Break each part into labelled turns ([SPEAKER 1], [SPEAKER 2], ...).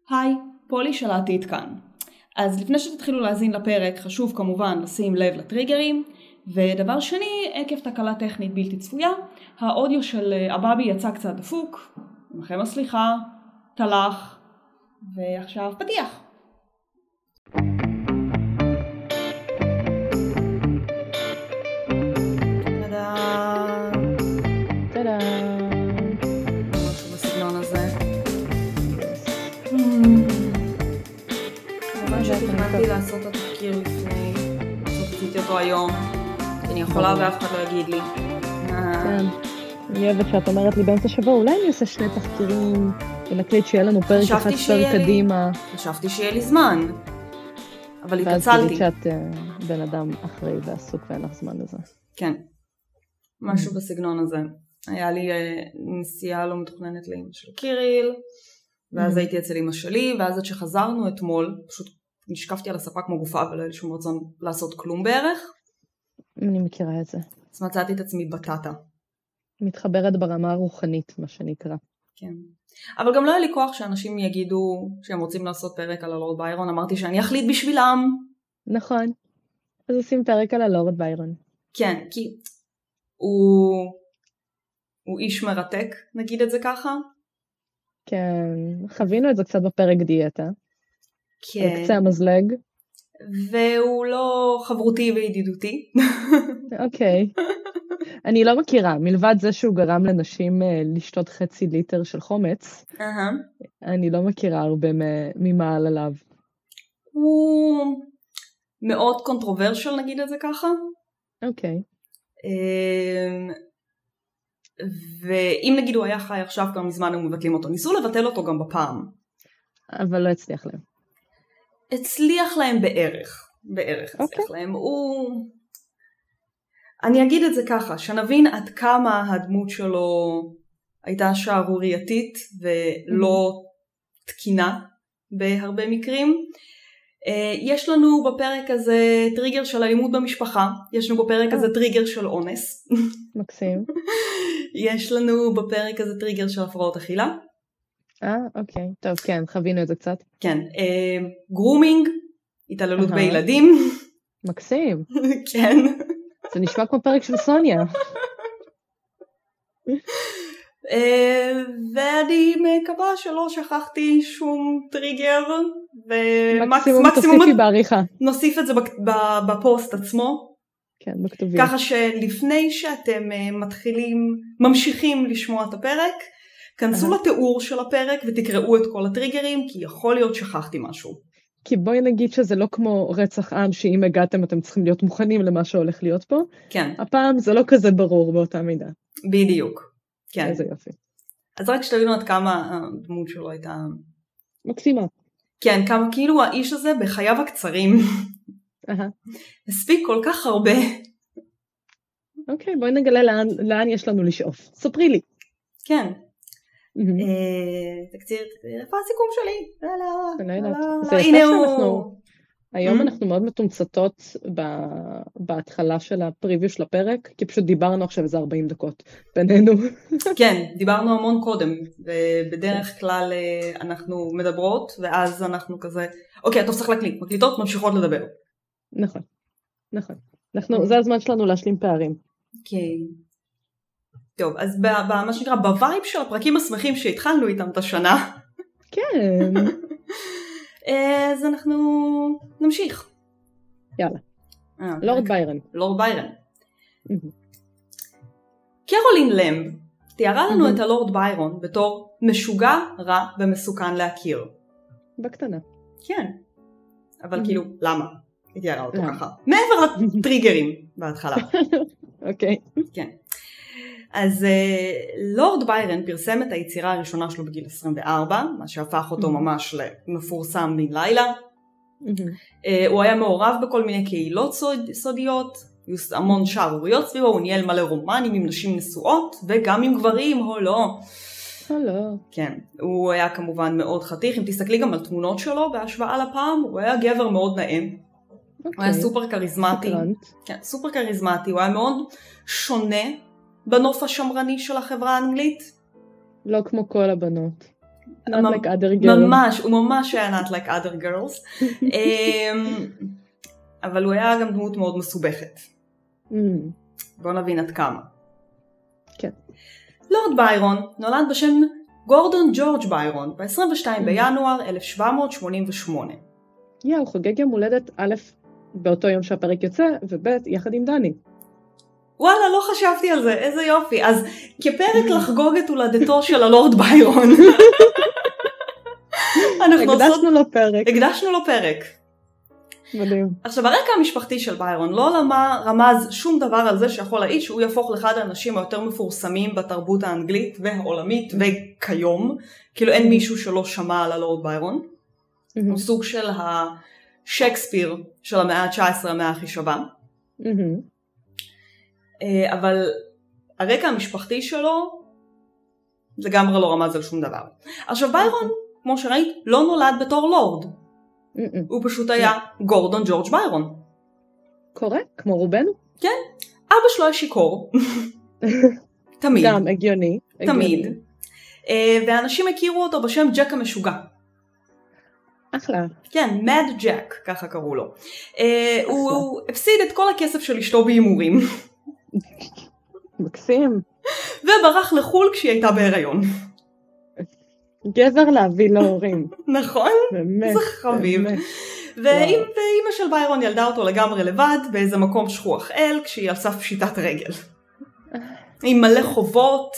[SPEAKER 1] היי, פולי שלטית כאן. אז לפני שתתחילו להאזין לפרק, חשוב כמובן לשים לב לטריגרים, ודבר שני, עקב תקלה טכנית בלתי צפויה, האודיו של אבאבי יצא קצת דפוק, לכם הסליחה, תלך, ועכשיו פתיח. תכננתי לעשות את התחקיר לפני, עשיתי אותו היום, אני יכולה ואף אחד לא יגיד לי.
[SPEAKER 2] כן, אני אוהבת שאת אומרת לי באמצע שבוע, אולי אני עושה 2 תחקירים, ונקליט שיהיה לנו פרק אחד סר קדימה.
[SPEAKER 1] חשבתי שיהיה לי זמן, אבל התעצלתי.
[SPEAKER 2] ואז תגיד שאת בן אדם אחראי ועסוק ואין לך זמן לזה.
[SPEAKER 1] כן, משהו בסגנון הזה. היה לי נסיעה לא מתוכננת לאמא של קיריל, ואז הייתי אצל אמא שלי, ואז עד שחזרנו אתמול, פשוט נשקפתי על הספה כמו גופה, ולא היה לי שום רצון לעשות כלום בערך.
[SPEAKER 2] אני מכירה את זה.
[SPEAKER 1] אז מצאתי את עצמי בטטה.
[SPEAKER 2] מתחברת ברמה הרוחנית, מה שנקרא.
[SPEAKER 1] כן. אבל גם לא היה לי כוח שאנשים יגידו שהם רוצים לעשות פרק על הלורד ביירון, אמרתי שאני אחליט בשבילם.
[SPEAKER 2] נכון. אז עושים פרק על הלורד ביירון.
[SPEAKER 1] כן, כי הוא איש מרתק, נגיד את זה ככה.
[SPEAKER 2] כן, חווינו את זה קצת בפרק דיאטה.
[SPEAKER 1] כן.
[SPEAKER 2] קצה המזלג.
[SPEAKER 1] והוא לא חברותי וידידותי.
[SPEAKER 2] אוקיי. אני לא מכירה, מלבד זה שהוא גרם לנשים לשתות חצי ליטר של חומץ. אני לא מכירה הרבה ממעל עליו.
[SPEAKER 1] הוא מאוד קונטרוברשל, נגיד את זה ככה.
[SPEAKER 2] אוקיי.
[SPEAKER 1] ואם נגיד הוא היה חי עכשיו כבר מזמן הם מבטלים אותו, ניסו לבטל אותו גם בפעם.
[SPEAKER 2] אבל לא הצליח להם.
[SPEAKER 1] הצליח להם בערך הצליח להם. אני אגיד את זה ככה, שנבין עד כמה הדמות שלו הייתה שערורייתית ולא תקינה בהרבה מקרים. יש לנו בפרק הזה טריגר של אלימות במשפחה, יש לנו בפרק הזה טריגר של אונס.
[SPEAKER 2] מקסים.
[SPEAKER 1] יש לנו בפרק הזה טריגר של הפרעות אכילה.
[SPEAKER 2] אוקיי. טוב, כן, חווינו את זה קצת.
[SPEAKER 1] כן. גרומינג, התעללות בילדים.
[SPEAKER 2] מקסים.
[SPEAKER 1] כן.
[SPEAKER 2] זה נשמע כמו פרק של סוניה.
[SPEAKER 1] ואני מקווה שלא שכחתי שום טריגר.
[SPEAKER 2] מקסימום תוסיפי בעריכה.
[SPEAKER 1] נוסיף את זה בפוסט עצמו.
[SPEAKER 2] כן, בכתוביות.
[SPEAKER 1] ככה שלפני שאתם ממשיכים לשמוע את הפרק, כנסו לתיאור של הפרק ותקראו את כל הטריגרים, כי יכול להיות שכחתי משהו.
[SPEAKER 2] כי בואי נגיד שזה לא כמו רצח עם, שאם הגעתם אתם צריכים להיות מוכנים למה שהולך להיות פה.
[SPEAKER 1] כן.
[SPEAKER 2] הפעם זה לא כזה ברור באותה מידה.
[SPEAKER 1] בדיוק. כן.
[SPEAKER 2] איזה יופי.
[SPEAKER 1] אז רק שתבינו עד כמה הדמות שלו הייתה...
[SPEAKER 2] מקסימה.
[SPEAKER 1] כן, כמה כאילו האיש הזה בחייו הקצרים. הספיק כל כך הרבה.
[SPEAKER 2] אוקיי, בואי נגלה לאן יש לנו לשאוף. ספרי לי.
[SPEAKER 1] כן. תקציר, איפה הסיכום שלי?
[SPEAKER 2] אני לא יודעת. זה יפה שאנחנו... היום אנחנו מאוד מתומצתות בהתחלה של הפריוויו של הפרק, כי פשוט דיברנו עכשיו איזה 40 דקות בינינו.
[SPEAKER 1] כן, דיברנו המון קודם, ובדרך כלל אנחנו מדברות, ואז אנחנו כזה, אוקיי, אתה צריך להקליט, מקליטות, ממשיכות לדבר.
[SPEAKER 2] נכון, נכון. זה הזמן שלנו להשלים פערים.
[SPEAKER 1] כן. טוב, אז מה שנקרא, בווייב של הפרקים השמחים שהתחלנו איתם את השנה.
[SPEAKER 2] כן.
[SPEAKER 1] אז אנחנו נמשיך.
[SPEAKER 2] יאללה. לורד ביירון.
[SPEAKER 1] לורד ביירון. קרולין למב תיארה לנו את הלורד ביירון בתור משוגע, רע ומסוכן להכיר.
[SPEAKER 2] בקטנה.
[SPEAKER 1] כן. אבל כאילו, למה? היא תיארה אותו ככה. מעבר לטריגרים בהתחלה.
[SPEAKER 2] אוקיי.
[SPEAKER 1] כן. אז לורד ביירון פרסם את היצירה הראשונה שלו בגיל 24, מה שהפך אותו ממש למפורסם בן לילה. הוא היה מעורב בכל מיני קהילות סודיות, המון שערוריות סביבו, הוא ניהל מלא רומנים עם נשים נשואות, וגם עם גברים, או לא. כן, הוא היה כמובן מאוד חתיך, אם תסתכלי גם על תמונות שלו בהשוואה לפעם, הוא היה גבר מאוד נעים. הוא היה סופר קריזמטי. כן, סופר קריזמטי, הוא היה מאוד שונה בנוף השמרני של החברה האנגלית.
[SPEAKER 2] לא כמו כל הבנות. Not like other girls.
[SPEAKER 1] ממש, הוא ממש היה not like other girls. אבל הוא היה גם דמות מאוד מסובכת. בואו נבין עד כמה.
[SPEAKER 2] כן.
[SPEAKER 1] לורד ביירון נולד בשם גורדון ג'ורג' ביירון ב-22 בינואר 1788.
[SPEAKER 2] הוא חוגג יום הולדת א' באותו יום שהפרק יוצא, וב' יחד עם דני.
[SPEAKER 1] וואלה, לא חשבתי על זה, איזה יופי. אז כפרק לחגוג את הולדתו של הלורד ביירון. הקדשנו לו פרק.
[SPEAKER 2] מדהים.
[SPEAKER 1] עכשיו, הרקע המשפחתי של ביירון לא רמז שום דבר על זה שיכול להעיד שהוא יהפוך לאחד האנשים היותר מפורסמים בתרבות האנגלית והעולמית וכיום. כאילו אין מישהו שלא שמע על הלורד ביירון. הוא סוג של השייקספיר של המאה ה-19, המאה הכי שווה. אבל הרקע המשפחתי שלו לגמרי לא רמז על שום דבר. עכשיו ביירון, כמו שראית, לא נולד בתור לורד. הוא פשוט היה גורדון ג'ורג' ביירון.
[SPEAKER 2] קורה, כמו רובנו.
[SPEAKER 1] כן, אבא שלו היה שיקור. תמיד.
[SPEAKER 2] גם הגיוני.
[SPEAKER 1] תמיד. ואנשים הכירו אותו בשם ג'ק המשוגע.
[SPEAKER 2] אחלה.
[SPEAKER 1] כן, מד ג'ק, ככה קראו לו. הוא הפסיד את כל הכסף של אשתו בהימורים.
[SPEAKER 2] מקסים.
[SPEAKER 1] וברח לחול כשהיא הייתה בהיריון.
[SPEAKER 2] גבר להביא להורים.
[SPEAKER 1] נכון?
[SPEAKER 2] באמת.
[SPEAKER 1] זה חביב. ואימא של ביירון ילדה אותו לגמרי לבד באיזה מקום שכוח אל כשהיא על סף פשיטת רגל. עם מלא חובות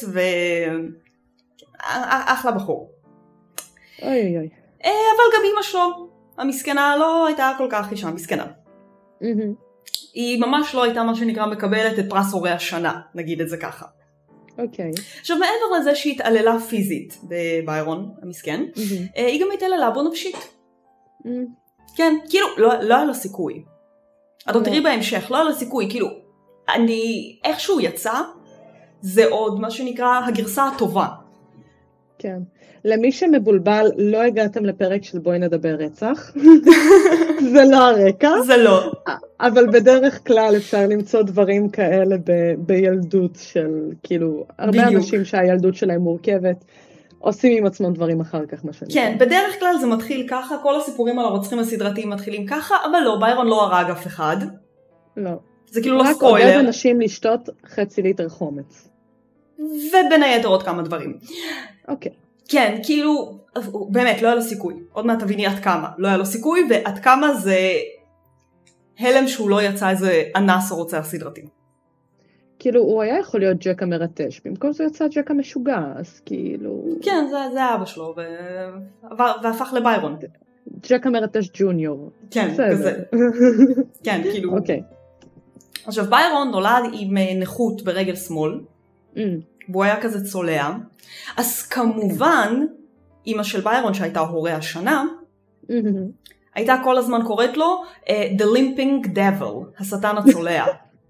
[SPEAKER 1] אחלה בחור.
[SPEAKER 2] אוי אוי.
[SPEAKER 1] אבל גם אימא שלו, המסכנה, לא הייתה כל כך אישה מסכנה. היא ממש לא הייתה מה שנקרא מקבלת את פרס הורי השנה, נגיד את זה ככה.
[SPEAKER 2] אוקיי.
[SPEAKER 1] עכשיו מעבר לזה שהיא התעללה פיזית בביירון המסכן, היא גם התעללה בו נפשית. כן, כאילו לא היה לו סיכוי. את עוד תראי בהמשך, לא היה לו סיכוי, כאילו איכשהו יצא, זה עוד מה שנקרא הגרסה הטובה.
[SPEAKER 2] כן. למי שמבולבל, לא הגעתם לפרק של בואי נדבר רצח. זה לא הרקע.
[SPEAKER 1] זה לא.
[SPEAKER 2] אבל בדרך כלל אפשר למצוא דברים כאלה בילדות של, כאילו, הרבה אנשים שהילדות שלהם מורכבת, עושים עם עצמם דברים אחר כך, מה שאני
[SPEAKER 1] כן, אומר. בדרך כלל זה מתחיל ככה, כל הסיפורים על הרוצחים הסדרתיים מתחילים ככה, אבל לא, ביירון לא הרג אף אחד.
[SPEAKER 2] לא.
[SPEAKER 1] זה כאילו לא ספוילר.
[SPEAKER 2] רק עודד אנשים לשתות חצי ליטר חומץ.
[SPEAKER 1] ובין היתר עוד כמה דברים.
[SPEAKER 2] אוקיי.
[SPEAKER 1] כן, כאילו, באמת, לא היה לו סיכוי. עוד מעט תביני עד כמה. לא היה לו סיכוי, ועד כמה זה הלם שהוא לא יצא איזה אנס או רוצח סדרתי.
[SPEAKER 2] כאילו, הוא היה יכול להיות ג'ק המרטש, במקום זה יצא ג'ק המשוגע, אז כאילו...
[SPEAKER 1] כן, זה אבא שלו, והפך לביירון.
[SPEAKER 2] ג'ק המרטש ג'וניור.
[SPEAKER 1] כן, כזה. כן, כאילו...
[SPEAKER 2] אוקיי.
[SPEAKER 1] עכשיו, ביירון נולד עם נכות ברגל שמאל, והוא היה כזה צולע, אז כמובן, אמא של ביירון שהייתה הורי השנה, הייתה כל הזמן קוראת לו The Limping Devil, השטן הצולע.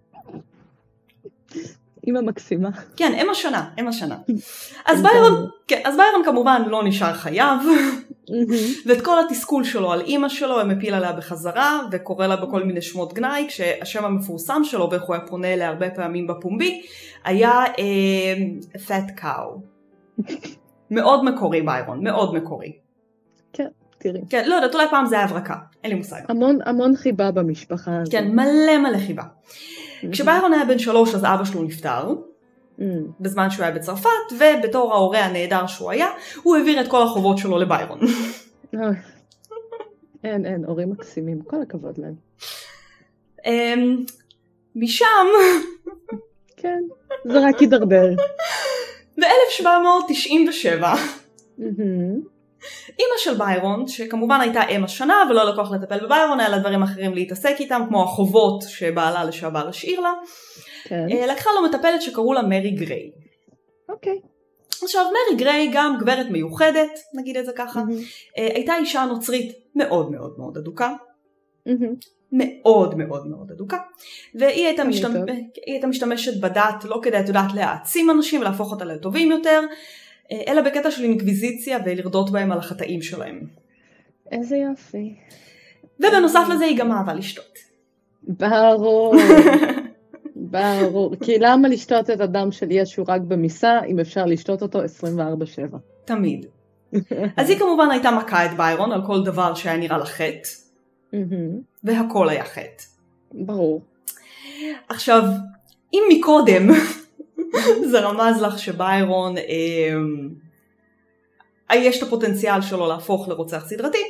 [SPEAKER 2] אמא מקסימה.
[SPEAKER 1] כן, אם השנה. אז ביירון כמובן לא נשאר חייב, ואת כל התסכול שלו על אמא שלו הם הפיל עליה בחזרה, וקורא לה בכל מיני שמות גנאי, כשהשם המפורסם שלו, ואיך הוא היה פונה אליה הרבה פעמים בפומבי, היה Fat Cow. מאוד מקורי ביירון, מאוד מקורי.
[SPEAKER 2] כן, תראי.
[SPEAKER 1] כן, לא יודעת, אולי פעם זה היה הברקה, אין לי מושג.
[SPEAKER 2] המון חיבה במשפחה.
[SPEAKER 1] כן, מלא חיבה. כשביירון היה בן 3 אז אבא שלו נפטר, בזמן שהוא היה בצרפת, ובתור ההורה הנהדר שהוא היה, הוא העביר את כל החובות שלו לביירון.
[SPEAKER 2] אין, הורים מקסימים, כל הכבוד להם.
[SPEAKER 1] משם...
[SPEAKER 2] כן, זה רק הידרדר.
[SPEAKER 1] ב-1797, אמא של ביירון, שכמובן הייתה אם השנה ולא לקוח לטפל בביירון, היה לה דברים אחרים להתעסק איתם, כמו החובות שבעלה לשעבר השאיר לה, לקחה לו מטפלת שקראו לה מרי גריי.
[SPEAKER 2] אוקיי.
[SPEAKER 1] עכשיו מרי גריי גם גברת מיוחדת, נגיד את זה ככה, הייתה אישה נוצרית מאוד מאוד מאוד אדוקה, מאוד מאוד מאוד אדוקה, והיא הייתה משתמשת בדת לא כדי, את יודעת, להעצים אנשים ולהפוך אותה לטובים יותר, אלא בקטע של אינקוויזיציה ולרדות בהם על החטאים שלהם.
[SPEAKER 2] איזה יופי.
[SPEAKER 1] ובנוסף לזה היא גם אהבה לשתות.
[SPEAKER 2] ברור. ברור. כי למה לשתות את הדם של ישו רק במיסה, אם אפשר לשתות אותו 24/7?
[SPEAKER 1] תמיד. אז היא כמובן הייתה מכה את ביירון על כל דבר שהיה נראה לה חטא, והכל היה חטא.
[SPEAKER 2] ברור.
[SPEAKER 1] עכשיו, אם מקודם זה רמז לך שביירון יש את הפוטנציאל שלו להפוך לרוצח סדרתי,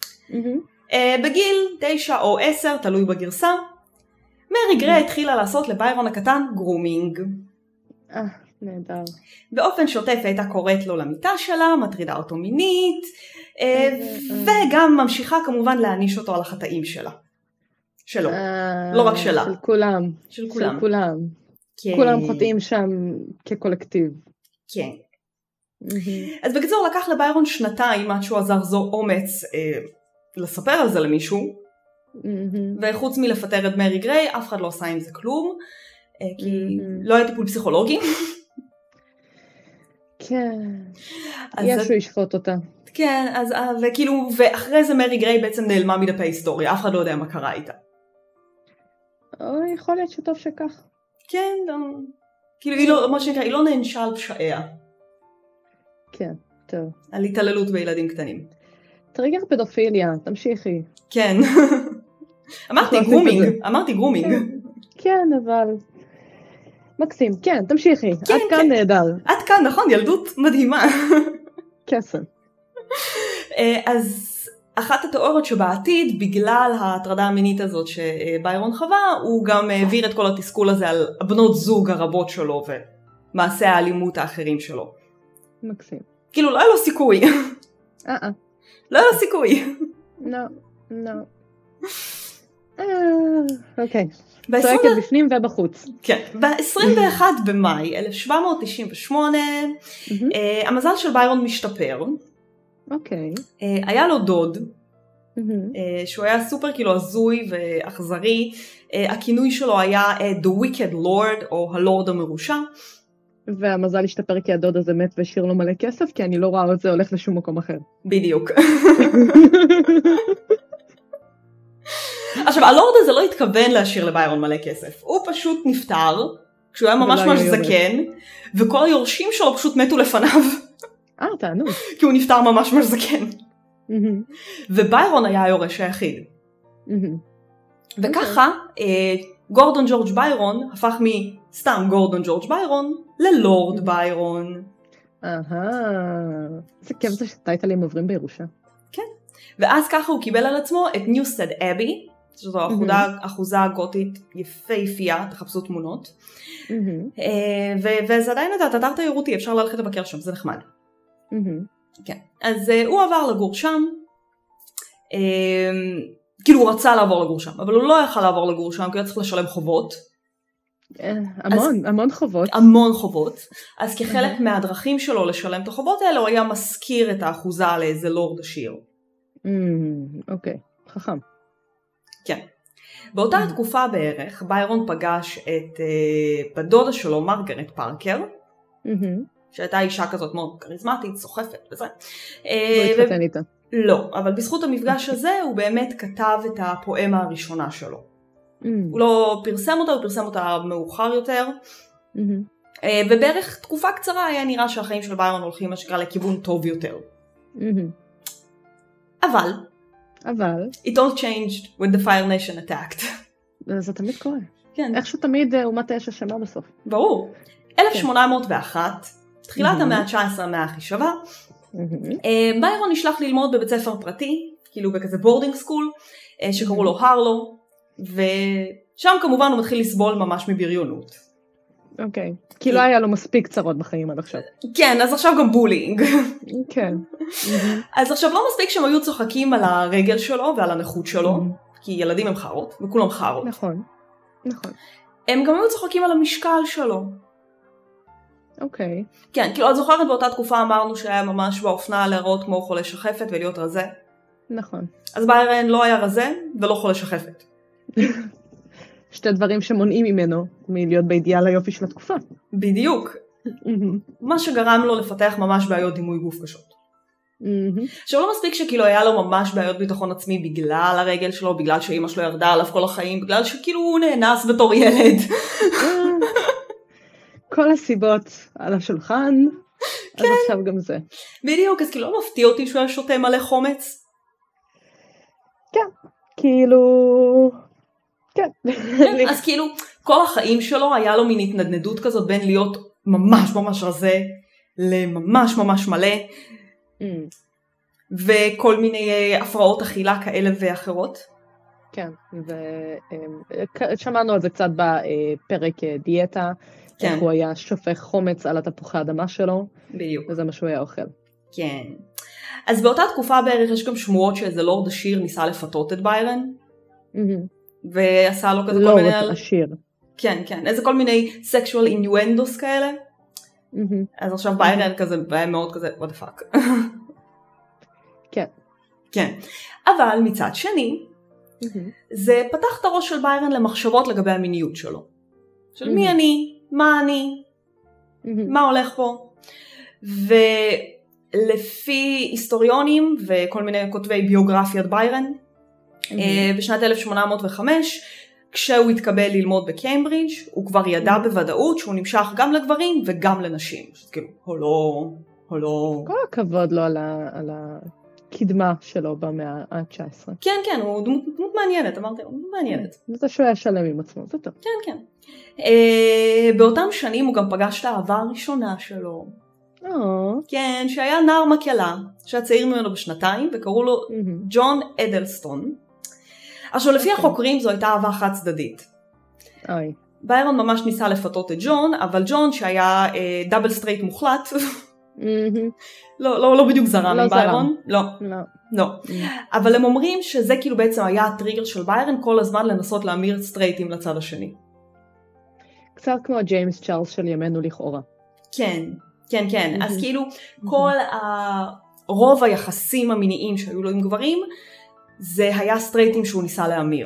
[SPEAKER 1] בגיל 9 או 10, תלוי בגרסה, מרי גריי התחילה לעשות לביירון הקטן גרומינג.
[SPEAKER 2] נהדר.
[SPEAKER 1] באופן שוטף הייתה קוראת לו למיטה שלה, מטרידה אותו מינית, וגם ממשיכה כמובן להעניש אותו על החטאים שלה. שלו, לא רק שלה.
[SPEAKER 2] של כולם.
[SPEAKER 1] של כולם.
[SPEAKER 2] של כולם. כולם חוטאים שם כקולקטיב.
[SPEAKER 1] כן. אז בגזור לקח לביירון שנתיים עד שהוא עזר זו אומץ לספר על זה למישהו, וחוץ מלפטר את מרי גריי אף אחד לא עשה עם זה כלום, כי לא היה טיפול פסיכולוגי.
[SPEAKER 2] כן, ישו ישפוט אותה.
[SPEAKER 1] כן, אז וכאילו, ואחרי זה מרי גריי בעצם נעלמה מדפי היסטוריה, אף אחד לא יודע מה קרה איתה.
[SPEAKER 2] יכול להיות שטוב שכך.
[SPEAKER 1] כן, כאילו היא לא, מה שנקרא, היא לא נענשה על פשעיה.
[SPEAKER 2] כן, טוב.
[SPEAKER 1] על התעללות בילדים קטנים.
[SPEAKER 2] טריגר פדופיליה, תמשיכי.
[SPEAKER 1] כן. אמרתי גרומינג.
[SPEAKER 2] כן, אבל... מקסים, כן, תמשיכי. עד כאן נהדר.
[SPEAKER 1] עד כאן, נכון, ילדות מדהימה.
[SPEAKER 2] קסם.
[SPEAKER 1] אז אחת התיאוריות שבעתיד, בגלל ההטרדה המינית הזאת שביירון חווה, הוא גם העביר את כל התסכול הזה על בנות זוג הרבות שלו ומעשי האלימות האחרים שלו.
[SPEAKER 2] מקסים.
[SPEAKER 1] כאילו לא היה לו סיכוי. לא היה לו סיכוי.
[SPEAKER 2] לא. אוקיי. צועקת בפנים ובחוץ.
[SPEAKER 1] כן. ב-21 במאי 1798 המזל של ביירון משתפר.
[SPEAKER 2] אוקיי.
[SPEAKER 1] היה לו דוד שהוא היה סופר כאילו הזוי ואכזרי. הכינוי שלו היה The Wicked Lord או הלורד המרושע.
[SPEAKER 2] והמזל השתפר כי הדוד הזה מת והשאיר לו מלא כסף, כי אני לא רואה את זה הולך לשום מקום אחר.
[SPEAKER 1] בדיוק. עכשיו, הלורד הזה לא התכוון להשאיר לביירון מלא כסף. הוא פשוט נפטר, כשהוא היה ממש זקן, וכל היורשים שלו פשוט מתו לפניו.
[SPEAKER 2] תענו.
[SPEAKER 1] כי הוא נפטר ממש זקן. וביירון היה היורש היחיד. וככה, גורדון ג'ורג' ביירון הפך מסתם גורדון ג'ורג' ביירון ללורד ביירון.
[SPEAKER 2] זה כיף זה שטייטלים עוברים בירושה.
[SPEAKER 1] כן. ואז ככה הוא קיבל על עצמו את ניוסטד אבי, שזו אחוזה גותית יפהפייה, תחפשו תמונות. וזה עדיין את אתר תיירותי, אפשר ללכת לבקר שם, זה נחמד. כן. אז הוא עבר לגור שם, כאילו הוא רצה לעבור לגור שם, אבל הוא לא יכל לעבור לגור שם, כי הוא צריך לשלם חובות.
[SPEAKER 2] המון חובות.
[SPEAKER 1] המון חובות. אז כחלק מהדרכים שלו לשלם את החובות האלה, הוא היה מזכיר את האחוזה לאיזה לורד עשיר.
[SPEAKER 2] אוקיי, חכם.
[SPEAKER 1] כן. באותה תקופה בערך, ביירון פגש את בדודה שלו, מרגרט פארקר, שהייתה אישה כזאת מאוד קריזמטית, סוחפת וזה.
[SPEAKER 2] לא התחתן איתה.
[SPEAKER 1] לא, אבל בזכות המפגש הזה הוא באמת כתב את הפואמה הראשונה שלו. הוא לא פרסם אותה, הוא פרסם אותה מאוחר יותר. ובערך תקופה קצרה היה נראה שהחיים של ביירון הולכים מה שקרה לכיוון טוב יותר. אבל it all changed when the Fire Nation attacked.
[SPEAKER 2] זה תמיד קורה.
[SPEAKER 1] כן.
[SPEAKER 2] איכשהו תמיד אומת האש אשמה בסוף.
[SPEAKER 1] ברור. 1801, תחילת המאה ה-19 המאה הכי שווה, ביירון נשלח ללמוד בבית ספר פרטי, כאילו בכזה בורדינג סקול, שקראו לו הרלו, ושם כמובן הוא מתחיל לסבול ממש מבריונות.
[SPEAKER 2] אוקיי. כי לא היה לו מספיק צרות בחיים עד עכשיו.
[SPEAKER 1] כן, אז עכשיו גם בולינג. כן. אז עכשיו לא מספיק שהם היו צוחקים על הרגל שלו ועל הנכות שלו, כי ילדים הם חרות, וכולם חרות.
[SPEAKER 2] נכון.
[SPEAKER 1] הם גם היו צוחקים על המשקל שלו.
[SPEAKER 2] אוקיי.
[SPEAKER 1] כן, כאילו את זוכרת באותה תקופה אמרנו שהיה ממש באופנה להראות כמו חולה שחפת ולהיות רזה.
[SPEAKER 2] נכון.
[SPEAKER 1] אז ביירון לא היה רזה ולא חולה שחפת.
[SPEAKER 2] שתי דברים שמונעים ממנו מלהיות באידיאל היופי של התקופה.
[SPEAKER 1] בדיוק. מה שגרם לו לפתח ממש בעיות דימוי גוף קשות. עכשיו לא מספיק שכאילו היה לו ממש בעיות ביטחון עצמי בגלל הרגל שלו, בגלל שאמא שלו ירדה עליו כל החיים, בגלל שכאילו הוא נאנס בתור ילד.
[SPEAKER 2] כל הסיבות על השולחן. אז עכשיו גם זה.
[SPEAKER 1] בדיוק, אז כאילו לא מפתיע אותי שהוא היה שותה מלא חומץ.
[SPEAKER 2] כן, כאילו... כן.
[SPEAKER 1] אז כאילו, כל החיים שלו היה לו מין התנדנדות כזאת בין להיות ממש ממש רזה, לממש ממש מלא, וכל מיני הפרעות אכילה כאלה ואחרות.
[SPEAKER 2] כן, ושמענו על זה קצת בפרק דיאטה, איך הוא היה שופך חומץ על התפוחי האדמה שלו,
[SPEAKER 1] בדיוק.
[SPEAKER 2] וזה מה שהוא היה אוכל.
[SPEAKER 1] כן. אז באותה תקופה בערך יש גם שמועות שאיזה לורד עשיר ניסה לפתות את ביירן, ועשה לו כזה כל מיני...
[SPEAKER 2] לורד עשיר.
[SPEAKER 1] כן, כן, איזה כל מיני sexual innuendos כאלה. אז עכשיו ביירן כזה, היה מאוד כזה, what the fuck.
[SPEAKER 2] כן.
[SPEAKER 1] כן. אבל מצד שני, זה פתח את הראש של ביירן למחשבות לגבי המיניות שלו. של מי אני, מה אני, מה הולך פה. ולפי היסטוריונים וכל מיני כותבי ביוגרפיית ביירן, בשנת 1805, כשהוא התקבל ללמוד בקיימברידג' הוא כבר ידע בוודאות שהוא נמשך גם לגברים וגם לנשים. כאילו, הולו...
[SPEAKER 2] כל הכבוד לו על הקדמה שלו במאה ה-19.
[SPEAKER 1] כן, כן, הוא דמות מעניינת, אמרתי, הוא דמות מעניינת.
[SPEAKER 2] זה שהוא היה שלם עם עצמו, זה טוב.
[SPEAKER 1] כן, כן. באותם שנים הוא גם פגש את האהבה הראשונה שלו. כן, שהיה נער מקהלה, שהיה צעיר ממנו בשנתיים, וקראו לו ג'ון אדלסטון. עכשיו, לפי החוקרים זו הייתה אהבה חד צדדית. ביירון ממש ניסה לפתות את ג'ון, אבל ג'ון שהיה דאבל סטרייט מוחלט, לא בדיוק זרם עם ביירון. לא. אבל הם אומרים שזה כאילו בעצם היה הטריגר של ביירון כל הזמן לנסות להמיר סטרייטים לצד השני.
[SPEAKER 2] קצת כמו ג'יימס צ'ארלס של ימינו לכאורה.
[SPEAKER 1] כן, כן, כן. אז כאילו כל רוב היחסים המיניים שהיו לו עם גברים, זה היה סטרייטים שהוא ניסה להמיר.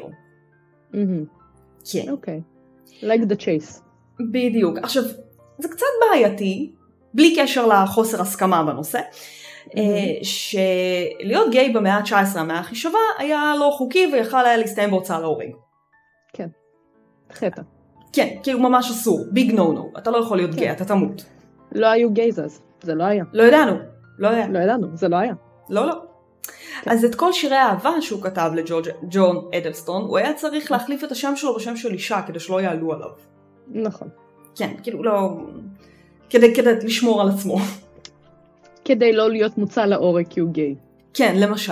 [SPEAKER 1] כן.
[SPEAKER 2] אוקיי. Like the chase.
[SPEAKER 1] בדיוק. עכשיו, זה קצת בעייתי, בלי קשר לחוסר הסכמה בנושא, שלהיות גיי במאה ה-19, המאה הכי שווה, היה לא חוקי ויכל היה להסתיים בהוצאה להורג.
[SPEAKER 2] כן. חטא.
[SPEAKER 1] כן, כאילו ממש אסור. ביג נו נו. אתה לא יכול להיות גיי, אתה תמות.
[SPEAKER 2] לא היו גייז אז. זה לא היה.
[SPEAKER 1] לא ידענו.
[SPEAKER 2] לא ידענו. זה לא היה.
[SPEAKER 1] לא. אז את כל שירי האהבה שהוא כתב לג'ון אדלסטון, הוא היה צריך להחליף את השם שלו בשם של אישה, כדי שלא יעלו עליו.
[SPEAKER 2] נכון.
[SPEAKER 1] כן, כאילו לא... כדי לשמור על עצמו.
[SPEAKER 2] כדי לא להיות מוצא להורג כי הוא גיי.
[SPEAKER 1] כן, למשל.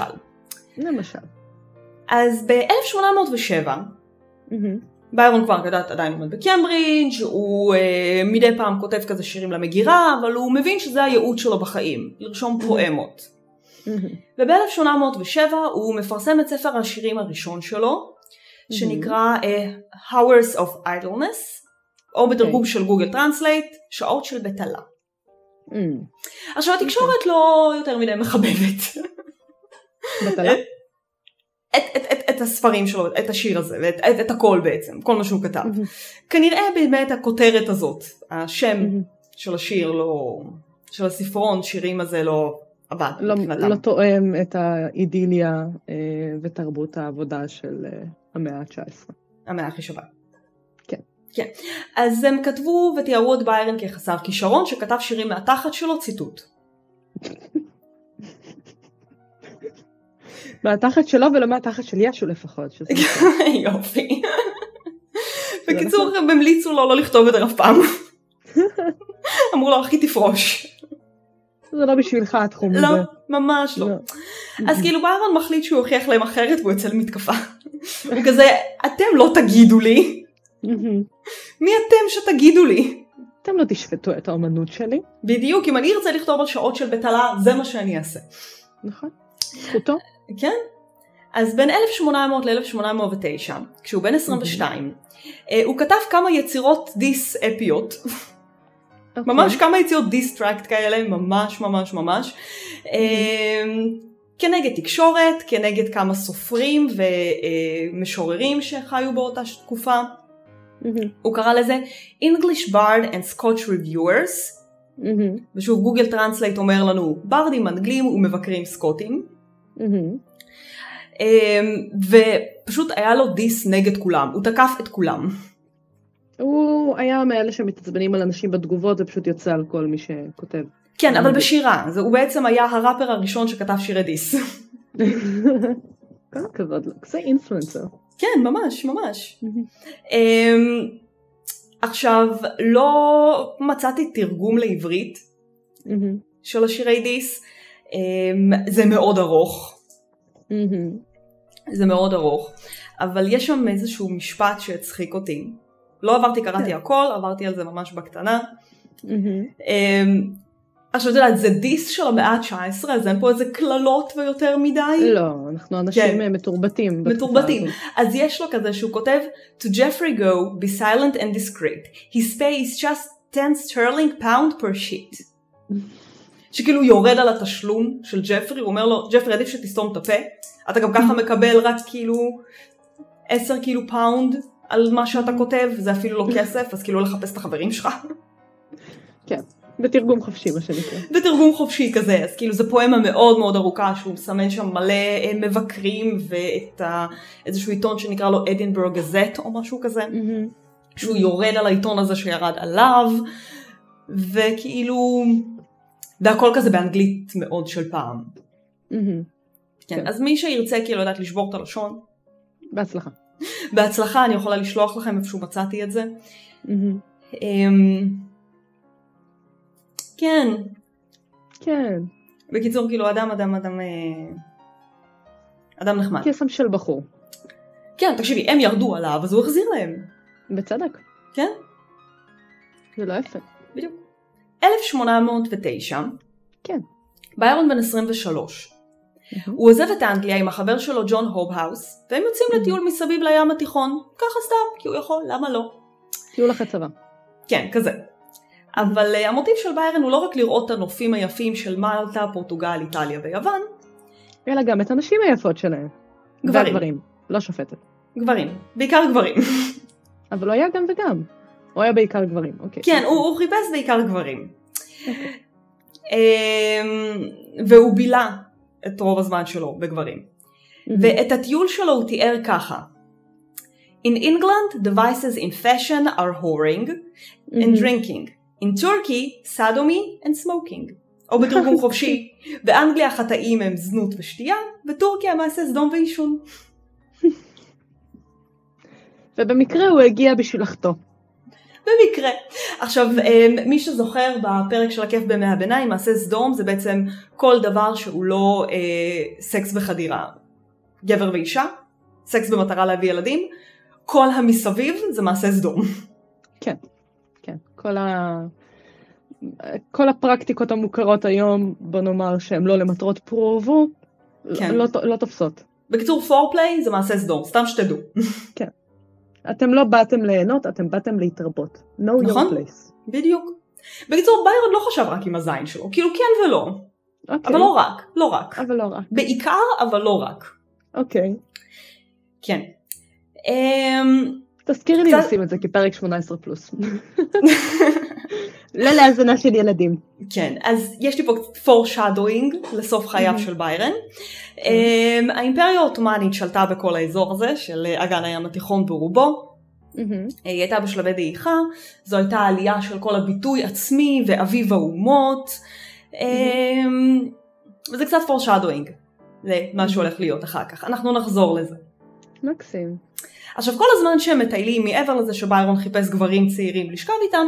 [SPEAKER 1] אז ב-1807, ביירון כבר עדיין עומד בקיימברידג' הוא מדי פעם כותב כזה שירים למגירה, אבל הוא מבין שזה הייעוד שלו בחיים, לרשום פואמות. וב-1807 הוא מפרסם את ספר השירים הראשון שלו, שנקרא Hours of Idleness, או בתרגום של גוגל טרנסלייט, שעות של בטלה. עכשיו התקשורת לא יותר מדי מחבבת.
[SPEAKER 2] בטלה?
[SPEAKER 1] את הספרים שלו, את השיר הזה, ואת הכל בעצם, כל מה שהוא כתב. כנראה באמת הכותרת הזאת, השם של השיר, של הספרון, שירים הזה לא עבד.
[SPEAKER 2] לא תואם את האידיליה ותרבות העבודה של המאה ה-19.
[SPEAKER 1] המאה הכי שווה.
[SPEAKER 2] כן.
[SPEAKER 1] כן. אז הם כתבו ותיארו את ביירון כחסר כישרון, שכתב שירים מהתחת שלו, ציטוט.
[SPEAKER 2] מהתחת שלו ולא מהתחת של ישו לפחות.
[SPEAKER 1] יופי. בקיצור, הם המליצו לו לא לכתוב את זה אף פעם. אמרו לו, אחי תפרוש.
[SPEAKER 2] זה לא בשבילך התחום הזה.
[SPEAKER 1] לא, ממש לא. אז כאילו ביירון מחליט שהוא הוכיח להם אחרת והוא יוצא למתקפה. הוא כזה, אתם לא תגידו לי. מי אתם שתגידו לי?
[SPEAKER 2] אתם לא תשפטו את האמנות שלי.
[SPEAKER 1] בדיוק, אם אני ארצה לכתוב על שעות של בטלה, זה מה שאני אעשה.
[SPEAKER 2] נכון. זכותו.
[SPEAKER 1] כן. אז בין 1800 ל-1809, כשהוא בן 22, הוא כתב כמה יצירות דיס אפיות. ממש כמה יצירות דיסטרקט כאלה, ממש ממש ממש. כנגד תקשורת, כנגד כמה סופרים ומשוררים שחיו באותה תקופה. הוא קרא לזה English Bard and Scotch Reviewers. ושוב גוגל טרנסלייט אומר לנו ברדים אנגלים ומבקרים סקוטים. ופשוט היה לו דיס נגד כולם, הוא תקף את כולם.
[SPEAKER 2] הוא היה מאלה שמתעצבנים על אנשים בתגובות, זה פשוט יוצא על כל מי שכותב.
[SPEAKER 1] כן, אבל בשירה. הוא בעצם היה הראפר הראשון שכתב שירי דיס.
[SPEAKER 2] כל הכבוד לו, זה אינפלואנסר.
[SPEAKER 1] כן, ממש, ממש. עכשיו, לא מצאתי תרגום לעברית של השירי דיס. זה מאוד ארוך. זה מאוד ארוך. אבל יש שם איזשהו משפט שהצחיק אותי. לא עברתי, קראתי הכל, עברתי על זה ממש בקטנה. עכשיו, אתה יודעת, זה דיס של המאה ה-19, אז אין פה איזה כללות ויותר מדי.
[SPEAKER 2] לא, אנחנו אנשים מתורבתים.
[SPEAKER 1] מתורבתים. אז יש לו כזה שהוא כותב, To Jeffrey go, be silent and discreet. His pay is just 10 sterling pound per sheet. שכאילו יורד על התשלום של ג'פרי, הוא אומר לו, ג'פרי עדיף שתסתום את הפה, אתה גם ככה מקבל רק כאילו 10 כאילו פאונד על מה שאתה כותב, זה אפילו לא כסף, אז כאילו לחפש את החברים שלך.
[SPEAKER 2] כן. בתרגום חופשי, מה שנקרא.
[SPEAKER 1] בתרגום חופשי כזה, אז כאילו זו פואמה מאוד מאוד ארוכה, שהוא מסמן שם מלא מבקרים, ואת איזשהו עיתון שנקרא לו אדינבורג גזט, או משהו כזה, שהוא יורד על העיתון הזה שירד עליו, וכאילו, והכל כזה באנגלית מאוד של פעם. כן, אז מי שירצה כאילו לדעת לשבור את הלשון.
[SPEAKER 2] בהצלחה.
[SPEAKER 1] בהצלחה, אני יכולה לשלוח לכם איפשהו מצאתי את זה. כן.
[SPEAKER 2] כן.
[SPEAKER 1] בקיצור, כאילו, אדם נחמד.
[SPEAKER 2] קסם של בחור.
[SPEAKER 1] כן, תקשיבי, הם ירדו עליו, אז הוא החזיר להם.
[SPEAKER 2] בצדק.
[SPEAKER 1] כן?
[SPEAKER 2] זה לא יפה.
[SPEAKER 1] בדיוק. 1809.
[SPEAKER 2] כן.
[SPEAKER 1] ביירון בן 23. הוא עוזב את אנגליה עם החבר שלו ג'ון הובהאוס, והם יוצאים לטיול מסביב לים התיכון. ככה סתם, כי הוא יכול, למה לא?
[SPEAKER 2] טיול אחרי צבא.
[SPEAKER 1] כן, כזה. אבל המוטיב של ביירון הוא לא רק לראות את הנופים היפים של מלטה, פורטוגל, איטליה ויוון,
[SPEAKER 2] אלא גם את הנשים היפות שלהם.
[SPEAKER 1] גברים.
[SPEAKER 2] והגברים, לא שופטת.
[SPEAKER 1] גברים, בעיקר גברים.
[SPEAKER 2] אבל הוא היה גם וגם. הוא היה בעיקר גברים, אוקיי.
[SPEAKER 1] כן, הוא חיפש בעיקר גברים. והוא בילה את רוב הזמן שלו בגברים. ואת הטיול שלו הוא תיאר ככה. In England, the vices in fashion are whoring and drinking. In Turkey, sodomy and smoking. או בתרגום חופשי, באנגליה החטאים הם זנות ושתייה, בטורקיה מעשה סדום ועישון.
[SPEAKER 2] ובמקרה הוא הגיע בשביל לחטוא.
[SPEAKER 1] במקרה. עכשיו, מי שזוכר בפרק של הכיף בימי הביניים, מעשה סדום זה בעצם כל דבר שהוא לא סקס בחדירה. גבר ואישה, סקס במטרה להביא ילדים, כל המסביב זה מעשה סדום.
[SPEAKER 2] כן, כן. כל הפרקטיקות המוכרות היום, בוא נאמר שהן לא למטרות פרו-ורבו, כן. לא תופסות.
[SPEAKER 1] בקיצור, פורפליי זה מעשה סדום, סתם שתדעו.
[SPEAKER 2] כן. אתם לא באתם ליהנות, אתם באתם להתרבות. Know
[SPEAKER 1] נכון?
[SPEAKER 2] your place.
[SPEAKER 1] בדיוק. בקיצור, ביירון לא חשב רק עם הזין שלו, כאילו כן ולא.
[SPEAKER 2] אוקיי.
[SPEAKER 1] אבל לא רק, לא רק.
[SPEAKER 2] אבל לא רק.
[SPEAKER 1] בעיקר, אבל לא רק.
[SPEAKER 2] אוקיי.
[SPEAKER 1] כן.
[SPEAKER 2] תזכירי לי לשים את זה כפרק 18 פלוס. לא להזנה של ילדים.
[SPEAKER 1] כן, אז יש לי פה foreshadowing לסוף חייו של ביירון. האימפריה האוטומנית שלטה בכל האזור הזה של אגן הים התיכון ברובו. היא הייתה בשלבי דעיכה, זו הייתה עלייה של כל הביטוי עצמי ואביב האומות. וזה קצת foreshadowing למה שהולך להיות אחר כך. אנחנו נחזור לזה.
[SPEAKER 2] מקסים.
[SPEAKER 1] עכשיו כל הזמן שהם מטיילים מעבר לזה שביירון חיפש גברים צעירים לשכב איתם,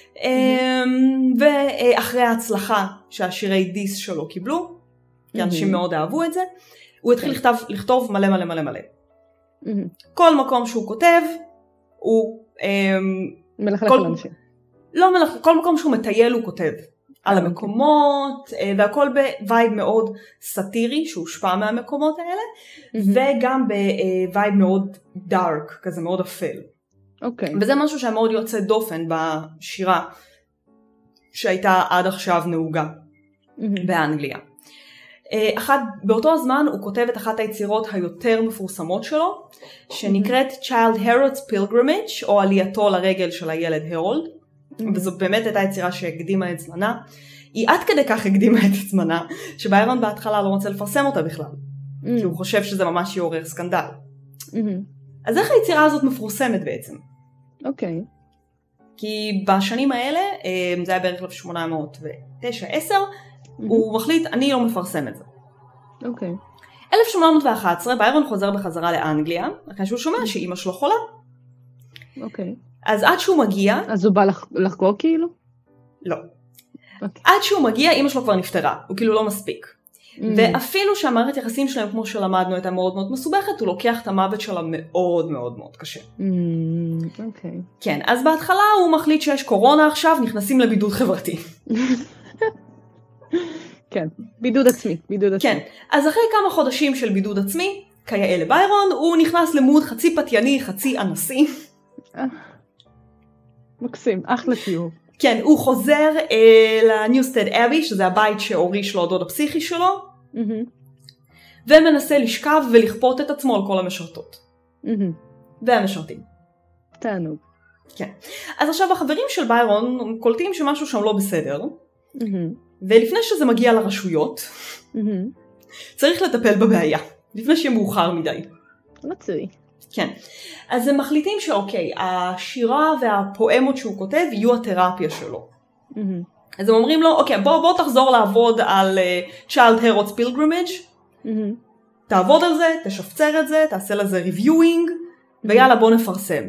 [SPEAKER 1] ואחרי ההצלחה שהשירי דיס שלו קיבלו, כי אנשים מאוד אהבו את זה, הוא התחיל לכתוב מלא מלא מלא מלא. כל מקום שהוא כותב, הוא
[SPEAKER 2] מלכלך על אנשים.
[SPEAKER 1] לא מלכלך, כל מקום שהוא מטייל הוא כותב. על המקומות, והכל בווייב מאוד סאטירי, שהושפע מהמקומות האלה, וגם בווייב מאוד דארק, כזה מאוד אפל.
[SPEAKER 2] אוקיי.
[SPEAKER 1] וזה משהו שהיה מאוד יוצא דופן בשירה, שהייתה עד עכשיו נהוגה באנגליה. באותו הזמן הוא כותב את אחת היצירות היותר מפורסמות שלו, שנקראת Child Harold's Pilgrimage, או עלייתו לרגל של הילד הרולד, וזו באמת הייתה יצירה שהקדימה את זמנה. היא עד כדי כך הקדימה את זמנה, שביירון בהתחלה לא רוצה לפרסם אותה בכלל, כי הוא חושב שזה ממש יעורר סקנדל. אז איך היצירה הזאת מפורסמת בעצם?
[SPEAKER 2] אוקיי.
[SPEAKER 1] כי בשנים האלה, זה היה בערך 1809-10, הוא מחליט, אני לא מפרסם את זה.
[SPEAKER 2] אוקיי.
[SPEAKER 1] 1811, ביירון חוזר בחזרה לאנגליה, אחרי שהוא שומע שאמא שלו חולה.
[SPEAKER 2] אוקיי.
[SPEAKER 1] אז עד שהוא מגיע...
[SPEAKER 2] אז הוא בא לחגוג כאילו?
[SPEAKER 1] לא. עד שהוא מגיע, אמא שלו כבר נפטרה, הוא כאילו לא מספיק. ואפילו שהמערכת יחסים שלהם, כמו שלמדנו, הייתה מאוד מאוד מסובכת, הוא לוקח את המוות שלה מאוד מאוד מאוד קשה.
[SPEAKER 2] אוקיי.
[SPEAKER 1] כן, אז בהתחלה הוא מחליט שיש קורונה עכשיו, נכנסים לבידוד חברתי.
[SPEAKER 2] כן, בידוד עצמי.
[SPEAKER 1] כן, אז אחרי כמה חודשים של בידוד עצמי, כיאה לביירון, הוא נכנס למוד חצי פתייני, חצי אנסי.
[SPEAKER 2] מקסים, אחלה תיאור.
[SPEAKER 1] כן, הוא חוזר לניוסטד אבי, שזה הבית שהוריש לו הדוד הפסיכי שלו, ומנסה לשכב ולכפות את עצמו על כל המשרתות. והמשרתים.
[SPEAKER 2] תענוג.
[SPEAKER 1] כן. אז עכשיו החברים של ביירון קולטים שמשהו שם לא בסדר, ולפני שזה מגיע לרשויות, צריך לטפל בבעיה, לפני שיהיה מאוחר מדי.
[SPEAKER 2] מצוי.
[SPEAKER 1] כן. אז הם מחליטים שאוקיי, השירה והפואמות שהוא כותב יהיו התרפיה שלו. אז הם אומרים לו, אוקיי, בוא תחזור לעבוד על Childe Harold's Pilgrimage, תעבוד על זה, תשפצר את זה, תעשה לזה reviewing, ויאללה בוא נפרסם.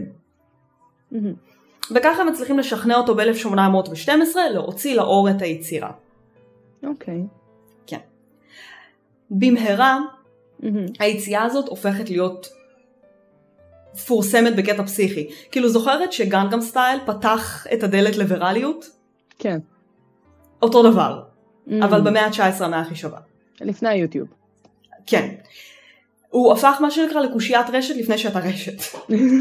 [SPEAKER 1] וככה הם מצליחים לשכנע אותו ב-1812 להוציא לאור את היצירה.
[SPEAKER 2] אוקיי.
[SPEAKER 1] כן. במהרה, היציאה הזאת הופכת להיות פורסמת בקטע פסיכי. כאילו זוכרת שגנגאם סטייל פתח את הדלת לווירליות?
[SPEAKER 2] כן.
[SPEAKER 1] אותו דבר. אבל במאה ה-19 המאה הכי שווה.
[SPEAKER 2] לפני היוטיוב.
[SPEAKER 1] כן. הוא הפך מה שנקרא לקושיית רשת לפני שאתה רשת.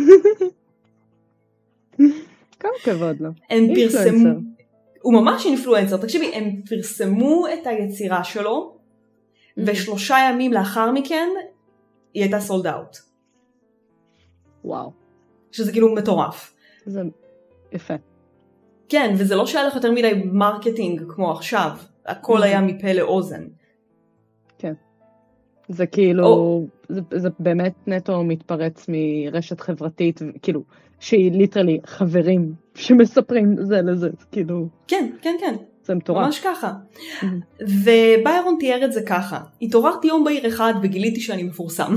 [SPEAKER 2] כמה כבוד לו.
[SPEAKER 1] הם פרסמו, הוא ממש אינפלואנסר, תקשיבי, הם פרסמו את היצירה שלו, ו3 ימים לאחר מכן, היא הייתה סולד אאוט.
[SPEAKER 2] וואו.
[SPEAKER 1] שזה כאילו מטורף.
[SPEAKER 2] זה יפה.
[SPEAKER 1] כן, וזה לא שהיה לך יותר מדי מרקטינג כמו עכשיו, הכל היה מפה לאוזן.
[SPEAKER 2] כן. זה כאילו, זה באמת נטו מתפרץ מרשת חברתית, כאילו, שהיא ליטרלי חברים שמספרים זה לזה, כאילו.
[SPEAKER 1] כן, כן, כן.
[SPEAKER 2] זה מטורף.
[SPEAKER 1] ממש ככה. וביירון תיאר את זה ככה. התעוררתי יום בהיר אחד וגיליתי שאני מפורסם.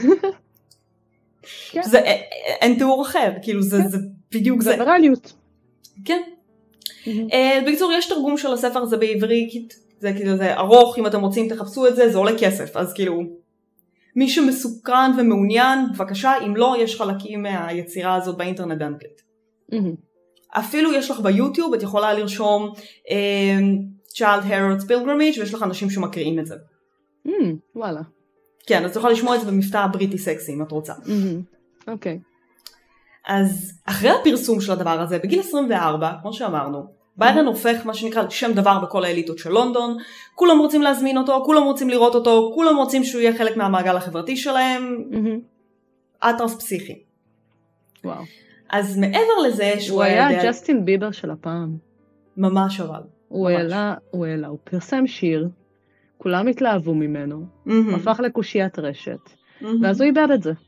[SPEAKER 1] זה, אין תיאור אחר, כאילו זה בדיוק זה.
[SPEAKER 2] זה ויראליות.
[SPEAKER 1] כן. בקיצור, יש תרגום של הספר הזה בעברית, זה כאילו זה ארוך, אם אתם רוצים תחפשו את זה, זה עולה כסף, אז כאילו, מי שמסוקרן ומעוניין, בבקשה, אם לא, יש חלקים מהיצירה הזאת באינטרנט באנגלית. אפילו יש לך ביוטיוב, את יכולה לרשום Childe Harold's Pilgrimage, ויש לך אנשים שמקריאים את זה.
[SPEAKER 2] וואלה.
[SPEAKER 1] כן, אז אתה יכול לשמוע את זה במבטא הבריטי סקסי, אם את רוצה.
[SPEAKER 2] אוקיי.
[SPEAKER 1] אז אחרי הפרסום של הדבר הזה, בגיל 24, כמו שאמרנו, ביירון הופך מה שנקרא שם דבר בכל האליטות של לונדון, כולם רוצים להזמין אותו, כולם רוצים לראות אותו, כולם רוצים שהוא יהיה חלק מהמעגל החברתי שלהם, אטרף פסיכי.
[SPEAKER 2] וואו.
[SPEAKER 1] אז מעבר לזה שהוא
[SPEAKER 2] היה ג'סטין ביבר של הפעם.
[SPEAKER 1] ממש אבל.
[SPEAKER 2] הוא פרסם שיר, כולם התלהבו ממנו, הפך לקושיית רשת, ואז הוא איבד את זה.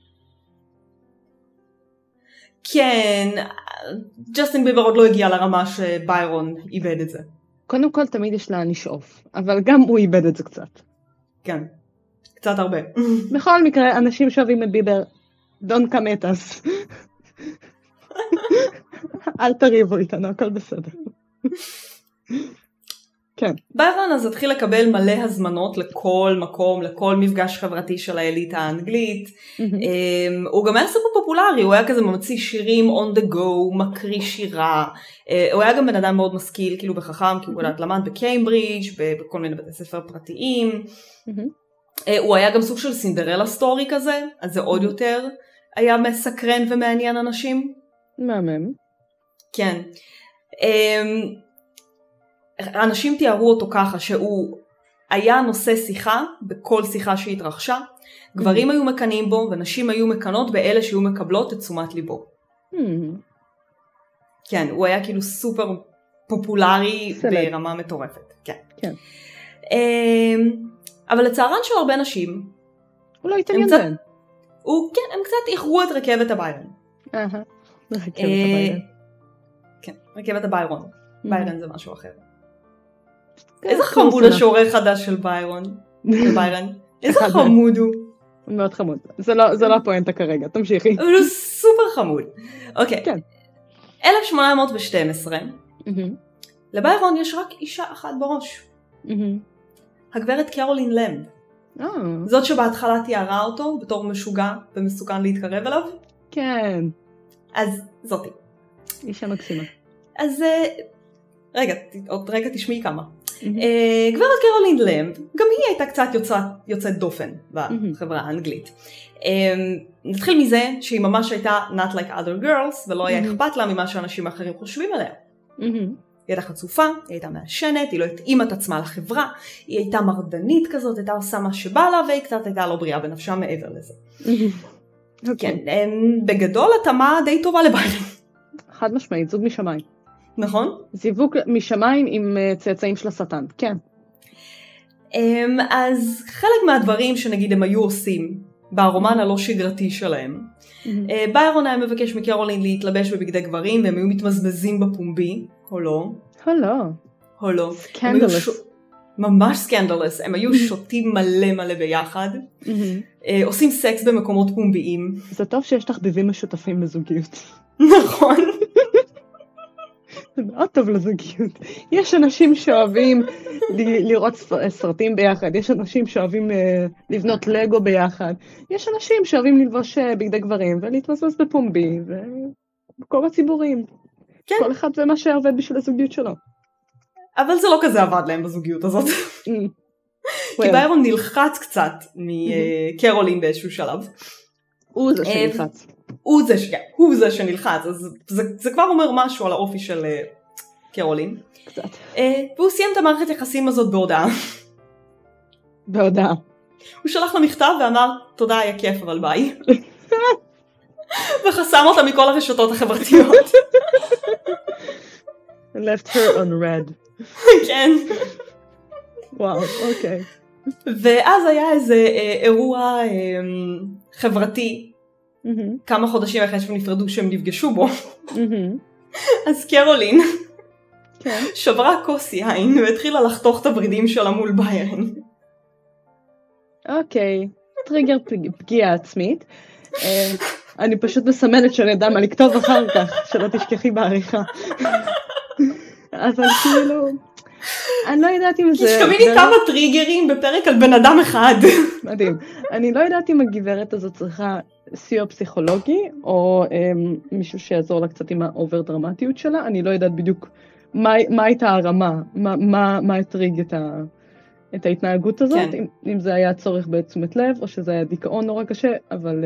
[SPEAKER 1] כן, ג'סטין ביבר עוד לא הגיע לרמה שביירון איבד את זה.
[SPEAKER 2] קודם כל תמיד יש לה נשאוף, אבל גם הוא איבד את זה קצת.
[SPEAKER 1] כן, קצת הרבה.
[SPEAKER 2] בכל מקרה, אנשים שאוהבים את ביבר, don't come at us. אל תריבו איתנו, הכל בסדר. כן.
[SPEAKER 1] ביירון אז התחיל לקבל מלא הזמנות לכל מקום, לכל מפגש חברתי של האליטה האנגלית. הוא גם היה סופר פופולרי, הוא היה כזה ממציא שירים on the go, מקריא שירה. הוא היה גם בן אדם מאוד משכיל, כאילו בחכם, כי הוא למד בקיימברידג' בכל מיני בתי ספר פרטיים. הוא היה גם סוג של סינדרלה סטורי כזה, אז זה עוד יותר היה מסקרן ומעניין אנשים.
[SPEAKER 2] מהמם.
[SPEAKER 1] כן. אנשים תיארו אותו ככה שהוא היה נושא שיחה בכל שיחה שהתרחשה, גברים היו מקנים בו ונשים היו מקנות באלה שהיו מקבלות את תשומת ליבו. כן, הוא היה כאילו סופר פופולרי ברמה מטורפת. כן.
[SPEAKER 2] כן.
[SPEAKER 1] אבל לצערן של הרבה נשים,
[SPEAKER 2] הוא לא התעניין בהם.
[SPEAKER 1] כן, הם קצת איחרו את רכבת הביירון.
[SPEAKER 2] רכבת הביירון.
[SPEAKER 1] כן, רכבת הביירון. ביירן זה משהו אחר. איזה חמוד השעורך חדש של ביירון. של ביירן. איזה חמוד הוא.
[SPEAKER 2] מאוד חמוד. זה לא הפואנטה כרגע, תמשיכי.
[SPEAKER 1] אבל הוא סופר חמוד. אוקיי. 1812. לביירון יש רק אישה אחת בראש. הגברת קרולין למב. זאת שבהתחלה תיארה אותו בתור משוגע ומסוכן להתקרב אליו.
[SPEAKER 2] כן.
[SPEAKER 1] אז זאתי.
[SPEAKER 2] אישה מקסימה.
[SPEAKER 1] אז עוד רגע תשמעי כמה. גברת קרולין למב, גם היא הייתה קצת יוצאת דופן בחברה האנגלית. נתחיל מזה שהיא ממש הייתה not like other girls, ולא היה אכפת לה ממה שאנשים אחרים חושבים עליה. היא הייתה חצופה, היא הייתה מעשנת, היא לא התאימה את עצמה לחברה, היא הייתה מרדנית כזאת, הייתה עושה מה שבא לה, והיא קצת הייתה לא בריאה בנפשה מעבר לזה. כן, בגדול התאמה די טובה לביירן.
[SPEAKER 2] חד משמעית, זוג משמיים.
[SPEAKER 1] נכון?
[SPEAKER 2] זיווג משמיים עם צאצאים של השטן, כן.
[SPEAKER 1] אז חלק מהדברים שנגיד הם היו עושים ברומן הלא שגרתי שלהם, ביירון היה מבקש מקרולין להתלבש בבגדי גברים, והם היו מתמזמזים בפומבי, או לא.
[SPEAKER 2] או לא.
[SPEAKER 1] סקנדלס. ממש סקנדלס, הם היו שותים מלא ביחד, עושים סקס במקומות פומביים.
[SPEAKER 2] זה טוב שיש תחביבים משותפים בזוגיות.
[SPEAKER 1] נכון.
[SPEAKER 2] זה מאוד טוב לזוגיות. יש אנשים שאוהבים לראות סרטים ביחד, יש אנשים שאוהבים לבנות לגו ביחד, יש אנשים שאוהבים ללבוש בגדי גברים ולהתמזמז בפומבי ובכל הציבורים.
[SPEAKER 1] כן.
[SPEAKER 2] כל אחד ומה שעובד בשביל הזוגיות שלו.
[SPEAKER 1] אבל זה לא כזה עבד להם בזוגיות הזאת. כי ביירון נלחץ קצת מקרולין באיזשהו שלב.
[SPEAKER 2] הוא זה שנלחץ.
[SPEAKER 1] הוא זה שנלחץ, אז זה כבר אומר משהו על האופי של קרולין.
[SPEAKER 2] קצת.
[SPEAKER 1] והוא סיים את המערכת יחסים הזאת בהודעה.
[SPEAKER 2] בהודעה.
[SPEAKER 1] הוא שלח לה מכתב ואמר, תודה, היה כיף, אבל ביי. וחסם אותה מכל הרשתות החברתיות.
[SPEAKER 2] left her on red.
[SPEAKER 1] כן.
[SPEAKER 2] וואו, אוקיי.
[SPEAKER 1] ואז היה איזה אירוע חברתי, כמה חודשים אחרי שהם נפרדו שהם נפגשו בו. אז קרולין שברה כוס יין והתחילה לחתוך את הברידים שלה מול ביירן.
[SPEAKER 2] אוקיי, טריגר פגיעה עצמית. אני פשוט מסמנת שאני יודע מה לכתוב אחר כך, שלא תשכחי בעריכה. אבל כאילו, אני לא יודעת אם זה...
[SPEAKER 1] תשכבי לי כמה טריגרים בפרק על בן אדם אחד.
[SPEAKER 2] מדהים. אני לא יודעת אם הגברת הזאת צריכה סיוע פסיכולוגי, או מישהו שיעזור לה קצת עם האובר דרמטיות שלה. אני לא יודעת בדיוק מה הייתה הרמה, מה הטריג את ההתנהגות הזאת, אם זה היה צורך בתשומת לב, או שזה היה דיכאון נורא קשה, אבל...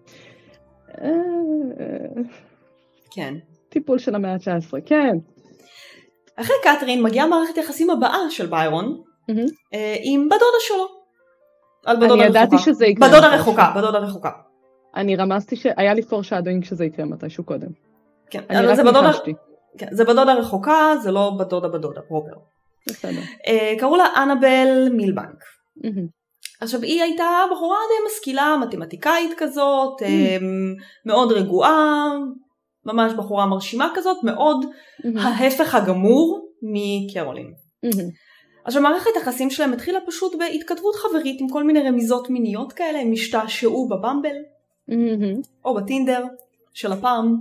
[SPEAKER 1] כן.
[SPEAKER 2] טיפול של המאה ה-19, כן.
[SPEAKER 1] אחרי קתרין מגיעה מערכת יחסים הבאה של ביירון, עם בדודה שלו.
[SPEAKER 2] אני ידעתי שזה יקרה.
[SPEAKER 1] בדודה רחוקה.
[SPEAKER 2] אני רמזתי שהיה לי פורשאדוינג שזה יקרה מתישהו קודם.
[SPEAKER 1] כן,
[SPEAKER 2] אני רק ניחשתי.
[SPEAKER 1] זה בדודה רחוקה, זה לא בדודה פרופר.
[SPEAKER 2] בסדר.
[SPEAKER 1] קראו לה אנבל מילבנק. עכשיו היא הייתה בחורה די משכילה, מתמטיקאית כזאת, מאוד רגועה, ממש בחורה מרשימה כזאת, מאוד ההפך הגמור מקרולין. עכשיו מערכת היחסים שלהם התחילה פשוט בהתכתבות חברית עם כל מיני רמיזות מיניות כאלה, הם השתעשעו בבמבל, או בטינדר, של הפעם.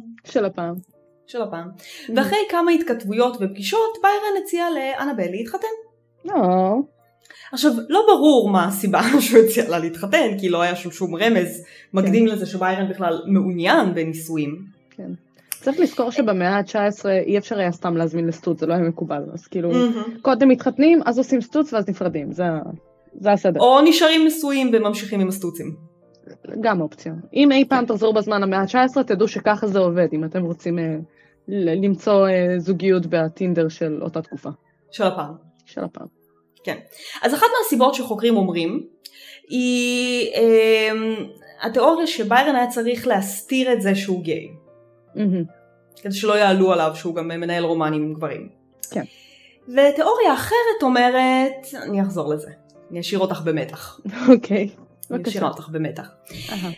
[SPEAKER 1] ואחרי כמה התכתבויות ופגישות, ביירן הציע לאנבל להתחתן. עכשיו, לא ברור מה הסיבה שהוא הציע לה להתחתן, כי לא היה שום רמז מקדים לזה שביירן בכלל מעוניין בנישואים.
[SPEAKER 2] כן. צריך לזכור שבמאה ה-19 אי אפשר היה סתם להזמין לסטוץ, זה לא היה מקובל. אז כאילו, קודם מתחתנים, אז עושים סטוץ ואז נפרדים. זה הסדר.
[SPEAKER 1] או נשארים נשואים וממשיכים עם הסטוצים.
[SPEAKER 2] גם אופציה. אם אי פעם תחזרו בזמן המאה ה-19, תדעו שככה זה עובד, אם אתם רוצים למצוא זוגיות בטינדר של אותה תקופה.
[SPEAKER 1] של הפעם. כן. אז אחת מהסיבות שחוקרים אומרים, היא התיאוריה שביירן היה צריך להסתיר את זה שהוא גיי. כדי שלא יעלו עליו שהוא גם מנהל רומנים עם גברים.
[SPEAKER 2] כן.
[SPEAKER 1] ותיאוריה אחרת אומרת, אני אחזור לזה, אני אשאיר אותך במתח.
[SPEAKER 2] אוקיי.
[SPEAKER 1] אני אשאיר אותך במתח.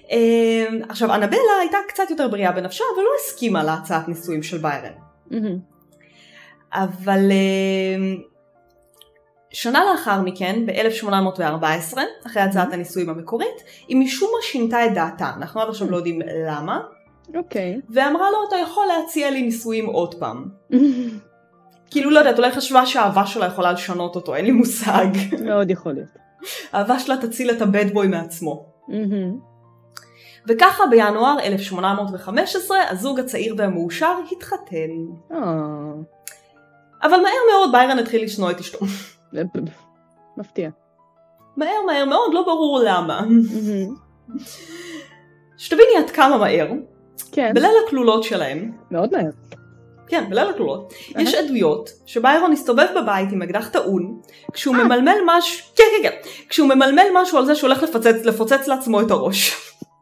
[SPEAKER 1] עכשיו, אנבלה הייתה קצת יותר בריאה בנפשה, אבל לא הסכימה להצעת נישואים של ביירן. אבל שנה לאחר מכן, ב-1814, אחרי הצעת הנישואים המקורית, היא משום מה שינתה את דעתה. אנחנו עד עכשיו לא יודעים למה.
[SPEAKER 2] אוקיי.
[SPEAKER 1] ואמרה לו, אתה יכול להציע לי נישואים עוד פעם. כאילו לא יודעת, אולי חשבה שהאהבה שלה יכולה לשנות אותו, אין לי מושג.
[SPEAKER 2] מאוד יכול להיות.
[SPEAKER 1] האהבה שלה תציל את הבד בוי מעצמו. וככה בינואר 1815 הזוג הצעיר והמאושר התחתן. אבל מהר מאוד ביירן התחיל לשנוא את אשתו.
[SPEAKER 2] מפתיע.
[SPEAKER 1] מהר מאוד, לא ברור למה. שתביני עד כמה מהר.
[SPEAKER 2] כן.
[SPEAKER 1] בליל הכלולות שלהם.
[SPEAKER 2] מאוד מהר.
[SPEAKER 1] כן, בליל הכלולות. יש עדויות שביירון הסתובב בבית עם אקדח טעון, כשהוא ממלמל משהו, כן, כשהוא ממלמל משהו על זה שהוא הולך לפוצץ לעצמו את הראש.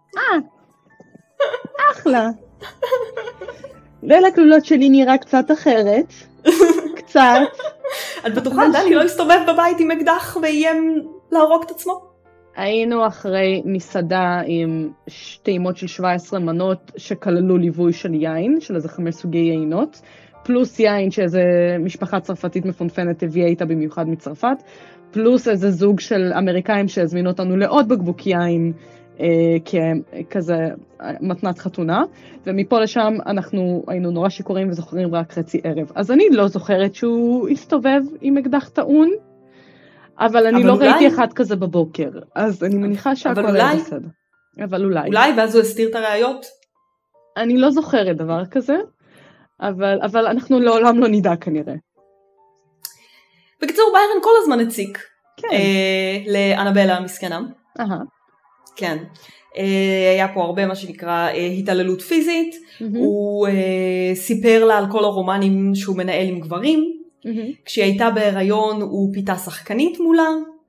[SPEAKER 2] אחלה. ליל הכלולות שלי נראה קצת אחרת. קצת.
[SPEAKER 1] את בטוחה, דני לא הסתובב בבית עם אקדח ואיים להרוג את עצמו?
[SPEAKER 2] היינו אחרי מסעדה עם טעימות של 17 מנות שכללו ליווי של יין, של איזה 5 סוגי יינות, פלוס יין שאיזה משפחה צרפתית מפונפנת הביאה איתה במיוחד מצרפת, פלוס איזה זוג של אמריקאים שהזמינו אותנו לעוד בקבוק יין, כזה מתנת חתונה, ומפה לשם אנחנו היינו נורא שיכורים וזוכרים רק חצי ערב. אז אני לא זוכרת שהוא הסתובב עם אקדח טעון, אבל אני לא ראיתי אחד כזה בבוקר, אז אני מניחה שהכל היה בסדר. אבל אולי.
[SPEAKER 1] אולי, ואז הוא הסתיר את הראיות?
[SPEAKER 2] אני לא זוכרת דבר כזה, אבל אנחנו לעולם לא נדע כנראה.
[SPEAKER 1] בקיצור, ביירן כל הזמן הציק. כן. לאנבלה המסכנה. כן. היה פה הרבה מה שנקרא התעללות פיזית. הוא סיפר לה על כל הרומנים שהוא מנהל עם גברים. כשהיא הייתה בהיריון הוא פיתה שחקנית מולה.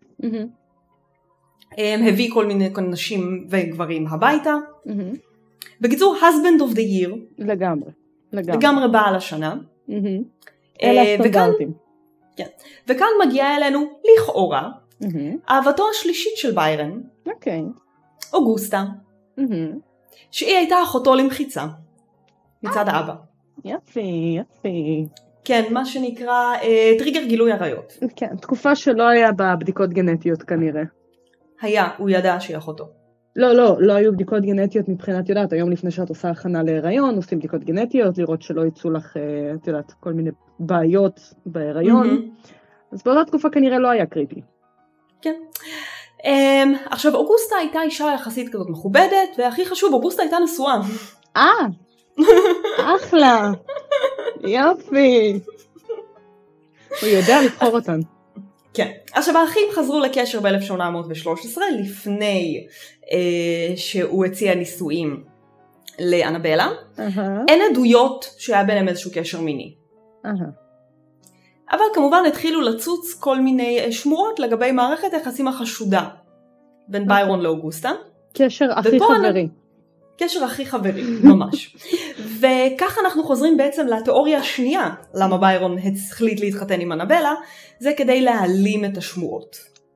[SPEAKER 1] הביא כל מיני נשים וגברים הביתה. בקיצור, husband of the year. לגמרי בעל השנה.
[SPEAKER 2] אלה הסטנדרטים.
[SPEAKER 1] וכאן מגיעה אלינו לכאורה אהבתו השלישית של ביירן. אוגוסטה. שהיא הייתה אחותו למחיצה. מצד האבא.
[SPEAKER 2] יפי.
[SPEAKER 1] כן, מה שנקרא טריגר גילוי עריות.
[SPEAKER 2] כן, תקופה שלא היה בבדיקות גנטיות כנראה.
[SPEAKER 1] הוא ידע שהיא אחותו.
[SPEAKER 2] לא היו בדיקות גנטיות מבחינת, יודעת, היום לפני שאת עושה הכנה להיריון, עושים בדיקות גנטיות, לראות שלא יצאו לך, את יודעת, כל מיני בעיות בהיריון. אז באותה תקופה כנראה לא היה קריטי.
[SPEAKER 1] כן. עכשיו, אוגוסטה הייתה אישה יחסית כזאת מכובדת, והכי חשוב, אוגוסטה הייתה נשואה.
[SPEAKER 2] אחלה. יופי. הוא יודע לבחור אותן.
[SPEAKER 1] כן. עכשיו האחים חזרו לקשר ב-1813 לפני שהוא הציע נישואים לאנבלה. אין עדויות שהיה ביניהם איזשהו קשר מיני. אבל כמובן התחילו לצוץ כל מיני שמועות לגבי מערכת היחסים החשודה בין ביירון לאוגוסטה.
[SPEAKER 2] קשר הכי חברי.
[SPEAKER 1] קשר הכי חברי, ממש. וכך אנחנו חוזרים בעצם לתיאוריה השנייה, למה ביירון החליט להתחתן עם אנבלה, זה כדי להעלים את השמועות.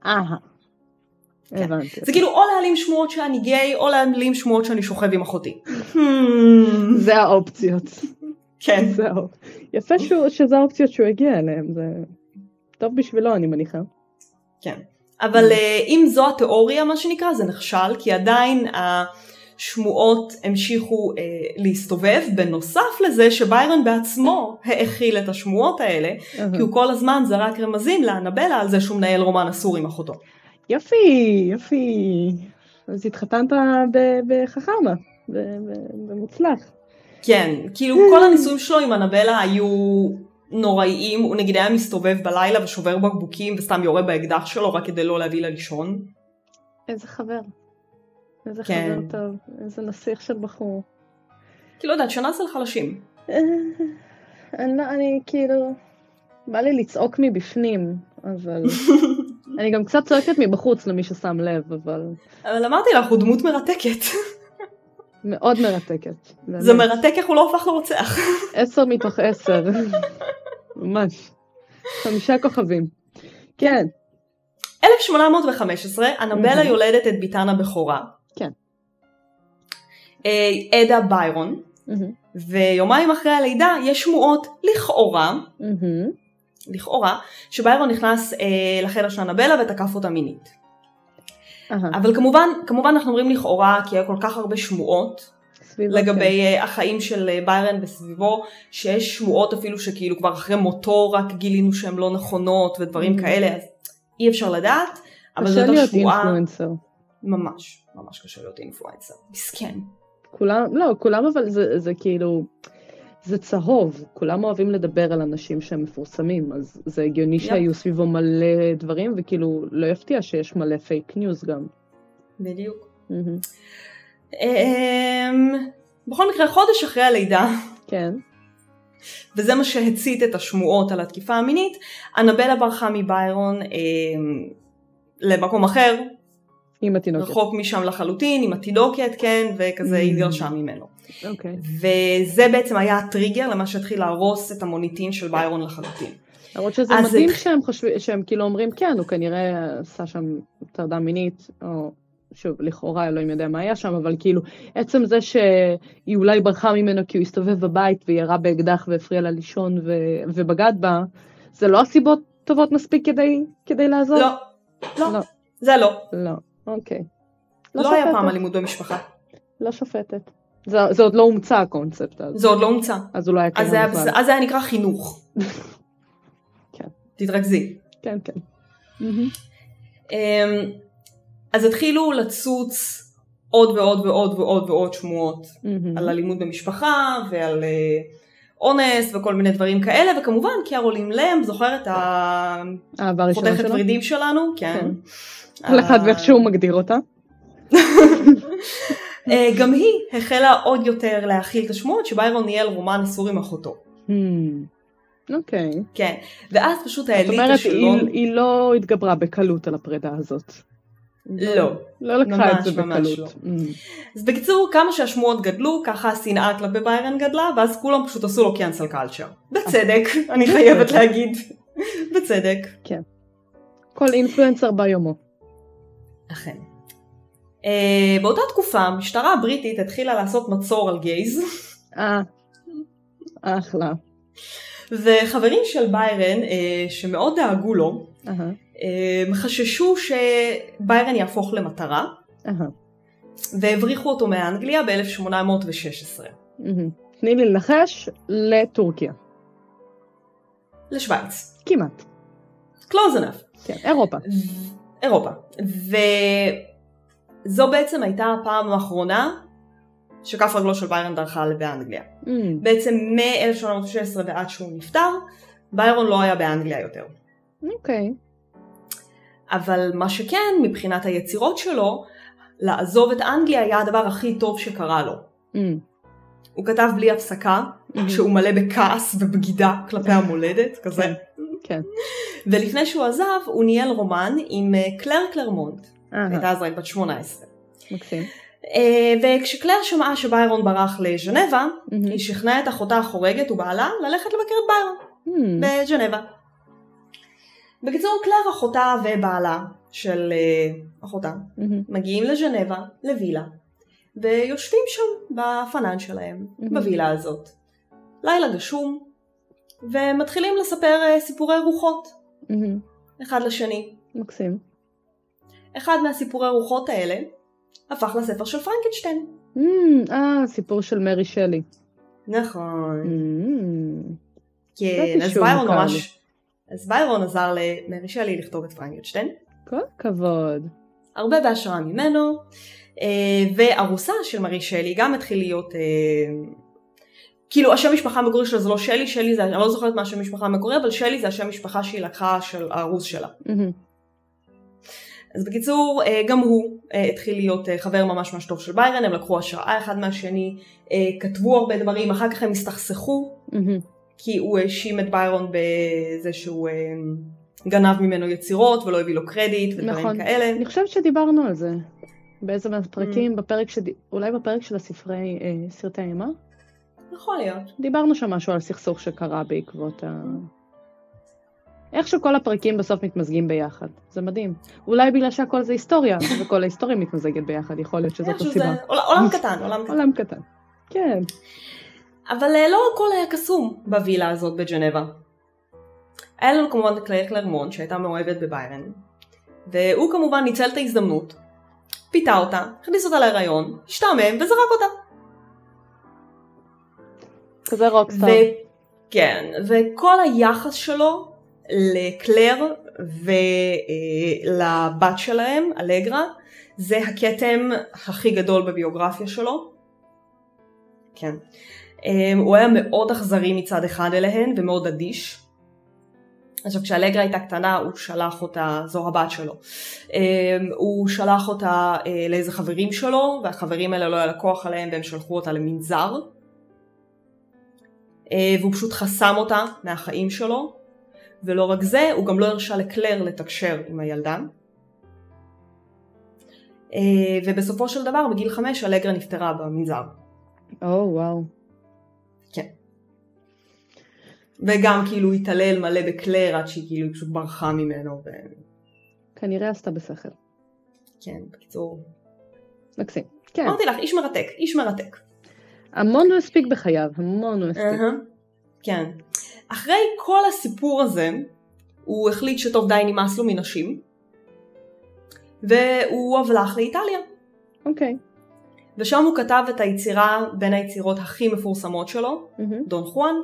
[SPEAKER 2] הבנתי.
[SPEAKER 1] זה כאילו או להעלים שמועות שאני גיי, או להעלים שמועות שאני שוכב עם אחותי.
[SPEAKER 2] זה האופציות.
[SPEAKER 1] כן.
[SPEAKER 2] יפה שזה האופציות שהוא הגיע אליהן, זה טוב בשבילו אני מניחה.
[SPEAKER 1] כן. אבל אם זו התיאוריה מה שנקרא, זה נכשל, כי עדיין שמועות המשיכו להסתובב, בנוסף לזה שביירון בעצמו האכיל את השמועות האלה, כי הוא כל הזמן זרק רמזים לאנבלה על זה שהוא מנהל רומן אסור עם אחותו.
[SPEAKER 2] יפי. אז התחתנת בחכמה, במוצלח.
[SPEAKER 1] כן, כאילו כל הנישואים שלו עם אנבלה היו נוראיים, הוא נגיד היה מסתובב בלילה ושובר בקבוקים וסתם יורה באקדח שלו רק כדי לא להביא לה לישון.
[SPEAKER 2] איזה חבר. איזה חבר טוב, איזה נסיך של בחור.
[SPEAKER 1] כאילו, יודעת, שנה של חלשים.
[SPEAKER 2] אני כאילו, בא לי לצעוק מבפנים, אבל אני גם קצת צועקת מבחוץ למי ששם לב,
[SPEAKER 1] אבל אמרתי לך, הוא דמות מרתקת.
[SPEAKER 2] מאוד מרתקת.
[SPEAKER 1] זה מרתק איך הוא לא הופך לרוצח.
[SPEAKER 2] 10 מתוך 10. ממש. 5 כוכבים. כן.
[SPEAKER 1] 1815, אנבלה יולדת את ביתן הבכורה.
[SPEAKER 2] כן.
[SPEAKER 1] עדה ביירון, ויומיים אחרי הלידה יש שמועות לכאורה, שביירון נכנס לחדר של אנבלה ותקף אותה מינית. אבל כמובן אנחנו אומרים לכאורה, כי היה כל כך הרבה שמועות לגבי החיים של ביירון וסביבו, שיש שמועות אפילו שכאילו כבר אחרי מותו רק גילינו שהן לא נכונות ודברים כאלה, אז אי אפשר לדעת, אבל זאת השמועה.
[SPEAKER 2] קשה להיות אינפלואנסר.
[SPEAKER 1] ממש קשה להיות אינפלואנסר. מסכן.
[SPEAKER 2] כולם אבל זה כאילו, זה צהוב, כולם אוהבים לדבר על אנשים שהם מפורסמים, אז זה הגיוני שהיו סביבו מלא דברים, וכאילו לא יפתיע שיש מלא פייק ניוז גם.
[SPEAKER 1] בדיוק. בכל מקרה, חודש אחרי הלידה,
[SPEAKER 2] כן.
[SPEAKER 1] וזה מה שהצית את השמועות על התקיפה המינית, אנבלה ברחה מביירון למקום אחר,
[SPEAKER 2] עם התינוקת.
[SPEAKER 1] רחוק משם לחלוטין, עם התינוקת, כן, וכזה התגרשה ממנו.
[SPEAKER 2] אוקיי.
[SPEAKER 1] וזה בעצם היה הטריגר למה שהתחיל להרוס את המוניטין של ביירון לחלוטין.
[SPEAKER 2] למרות שזה מדהים שהם כאילו אומרים, כן, הוא כנראה עשה שם טרדה מינית, או שוב, לכאורה אלוהים יודע מה היה שם, אבל כאילו, עצם זה שהיא אולי ברחה ממנו כי הוא הסתובב בבית וירה באקדח והפריע לה לישון ובגד בה, זה לא הסיבות טובות מספיק כדי לעזור?
[SPEAKER 1] לא. זה לא.
[SPEAKER 2] לא, אוקיי.
[SPEAKER 1] לא היה פעם אלימות במשפחה.
[SPEAKER 2] לא שופטת. זה עוד לא הומצא הקונספט הזה.
[SPEAKER 1] זה עוד לא הומצא.
[SPEAKER 2] אז אולי
[SPEAKER 1] אז זה היה נקרא חינוך.
[SPEAKER 2] כן.
[SPEAKER 1] תתרכזי.
[SPEAKER 2] כן.
[SPEAKER 1] אז התחילו לצוץ עוד ועוד שמועות על אלימות במשפחה ועל אונס וכל מיני דברים כאלה, וכמובן קרולין למב, זוכרת חותכת ורידים שלנו? כן.
[SPEAKER 2] כל אחד ואיך שהוא מגדיר אותה.
[SPEAKER 1] גם היא החלה עוד יותר להכיל את השמועות שביירון ניהל רומן אסור עם אחותו.
[SPEAKER 2] אוקיי.
[SPEAKER 1] כן, ואז פשוט האליטה שלו...
[SPEAKER 2] זאת אומרת, היא לא התגברה בקלות על הפרידה הזאת. לא לקחה את זה בקלות.
[SPEAKER 1] אז בקיצור, כמה שהשמועות גדלו, ככה השנאה כלפי ביירון גדלה, ואז כולם פשוט עשו לו קאנסל קלצ'ר. בצדק, אני חייבת להגיד. בצדק.
[SPEAKER 2] כן. כל אינפלואנסר ביומו.
[SPEAKER 1] אכן. באותה תקופה, המשטרה הבריטית התחילה לעשות מצור על גייז.
[SPEAKER 2] אחלה.
[SPEAKER 1] וחברים של ביירון, שמאוד דאגו לו, חששו שביירון יהפוך למטרה, והבריחו אותו מאנגליה ב-1816.
[SPEAKER 2] תני לי לנחש, לטורקיה.
[SPEAKER 1] לשוויץ.
[SPEAKER 2] כמעט.
[SPEAKER 1] Close enough.
[SPEAKER 2] כן, אירופה.
[SPEAKER 1] וזו בעצם הייתה הפעם האחרונה שכף רגלו של ביירון דרכה באנגליה. בעצם מ-1816 ועד שהוא נפטר, ביירון לא היה באנגליה יותר.
[SPEAKER 2] אוקיי.
[SPEAKER 1] אבל מה שכן, מבחינת היצירות שלו, לעזוב את אנגליה היה הדבר הכי טוב שקרה לו. הוא כתב בלי הפסקה, שהוא מלא בכעס ובגידה כלפי המולדת, כזה.
[SPEAKER 2] כן.
[SPEAKER 1] ולפני שהוא עזב, הוא ניהל רומן עם קלר קלרמונט. הייתה אז רק בת 18.
[SPEAKER 2] מקסים.
[SPEAKER 1] וכשקלר שמעה שביירון ברח לז'נבה, היא שכנעה את אחותה החורגת ובעלה ללכת לבקר את ביירון בז'נבה. בקיצור, קלר אחותה ובעלה של אחותה מגיעים לז'נבה, לווילה, ויושבים שם בפנן שלהם, בווילה הזאת. לילה גשום, ומתחילים לספר סיפורי רוחות, אחד לשני.
[SPEAKER 2] מקסים.
[SPEAKER 1] אחד מהסיפורי רוחות האלה הפך לספר של פרנקנשטיין.
[SPEAKER 2] סיפור של מרי שלי.
[SPEAKER 1] נכון. כן, אז ביירון עזר למרי שלי לכתוב את פרנקנשטיין.
[SPEAKER 2] כל כבוד.
[SPEAKER 1] הרבה בהשראה ממנו, וארוסה של מרי שלי גם התחיל להיות, כאילו השם משפחה המקורי שלה זה לא שלי, שלי זה, אני לא זוכרת מה השם משפחה המקורי, אבל שלי זה השם משפחה שהיא לקחה של הארוס שלה. אז בקיצור, גם הוא התחיל להיות חבר ממש טוב של ביירון, הם לקחו השראה אחד מהשני, כתבו הרבה דברים, אחר כך הם הסתכסכו, כי הוא האשים את ביירון בזה שהוא גנב ממנו יצירות ולא הביא לו קרדיט ודברים כאלה.
[SPEAKER 2] אני חושבת שדיברנו על זה, באיזה מהפרקים, אולי בפרק של סרטי אימה?
[SPEAKER 1] יכול להיות.
[SPEAKER 2] דיברנו שם משהו על סכסוך שקרה בעקבות איך שכל הפרקים בסוף מתמזגים ביחד. זה מדהים. אולי בגלל שהכל זה היסטוריה, וכל ההיסטוריה מתמזגת ביחד. יכול להיות שזאת הסיבה.
[SPEAKER 1] עולם קטן.
[SPEAKER 2] עולם קטן. כן.
[SPEAKER 1] אבל לא הכל היה קסום בווילה הזאת בג'נבה. היה לנו כמובן את קלר קלרמון שהייתה מאוהבת בביירן, והוא כמובן ניצל את ההזדמנות, פיתה אותה, הכניס אותה להיריון, השתעמם וזרק אותה.
[SPEAKER 2] כזה רוקסטאר.
[SPEAKER 1] כן, וכל היחס שלו לקלר ולבת שלהם, אלגרה, זה הכתם הכי גדול בביוגרפיה שלו. כן. הוא היה מאוד אכזרי מצד אחד אליהן ומאוד אדיש. עכשיו כשאלגרה הייתה קטנה הוא שלח אותה, זו הבת שלו, הוא שלח אותה לאיזה חברים שלו, והחברים האלה לא היה לקוח עליהם והם שלחו אותה למנזר. והוא פשוט חסם אותה מהחיים שלו, ולא רק זה, הוא גם לא הרשה לקלר לתקשר עם הילדה. ובסופו של דבר בגיל 5 אלגרה נפטרה במנזר.
[SPEAKER 2] וואו.
[SPEAKER 1] כן. וגם כאילו התעלל מלא בקלר עד שהיא כאילו פשוט ברחה ממנו.
[SPEAKER 2] כנראה עשתה בשכל.
[SPEAKER 1] כן, בקיצור.
[SPEAKER 2] מקסים. כן.
[SPEAKER 1] אמרתי לך, איש מרתק, איש מרתק.
[SPEAKER 2] המון הוא הספיק בחייו, המון הוא הספיק.
[SPEAKER 1] כן. אחרי כל הסיפור הזה, הוא החליט שטוב די נמאס לו מנשים, והוא הלך לאיטליה.
[SPEAKER 2] אוקיי.
[SPEAKER 1] ושם הוא כתב את היצירה בין היצירות הכי מפורסמות שלו, דון חואן.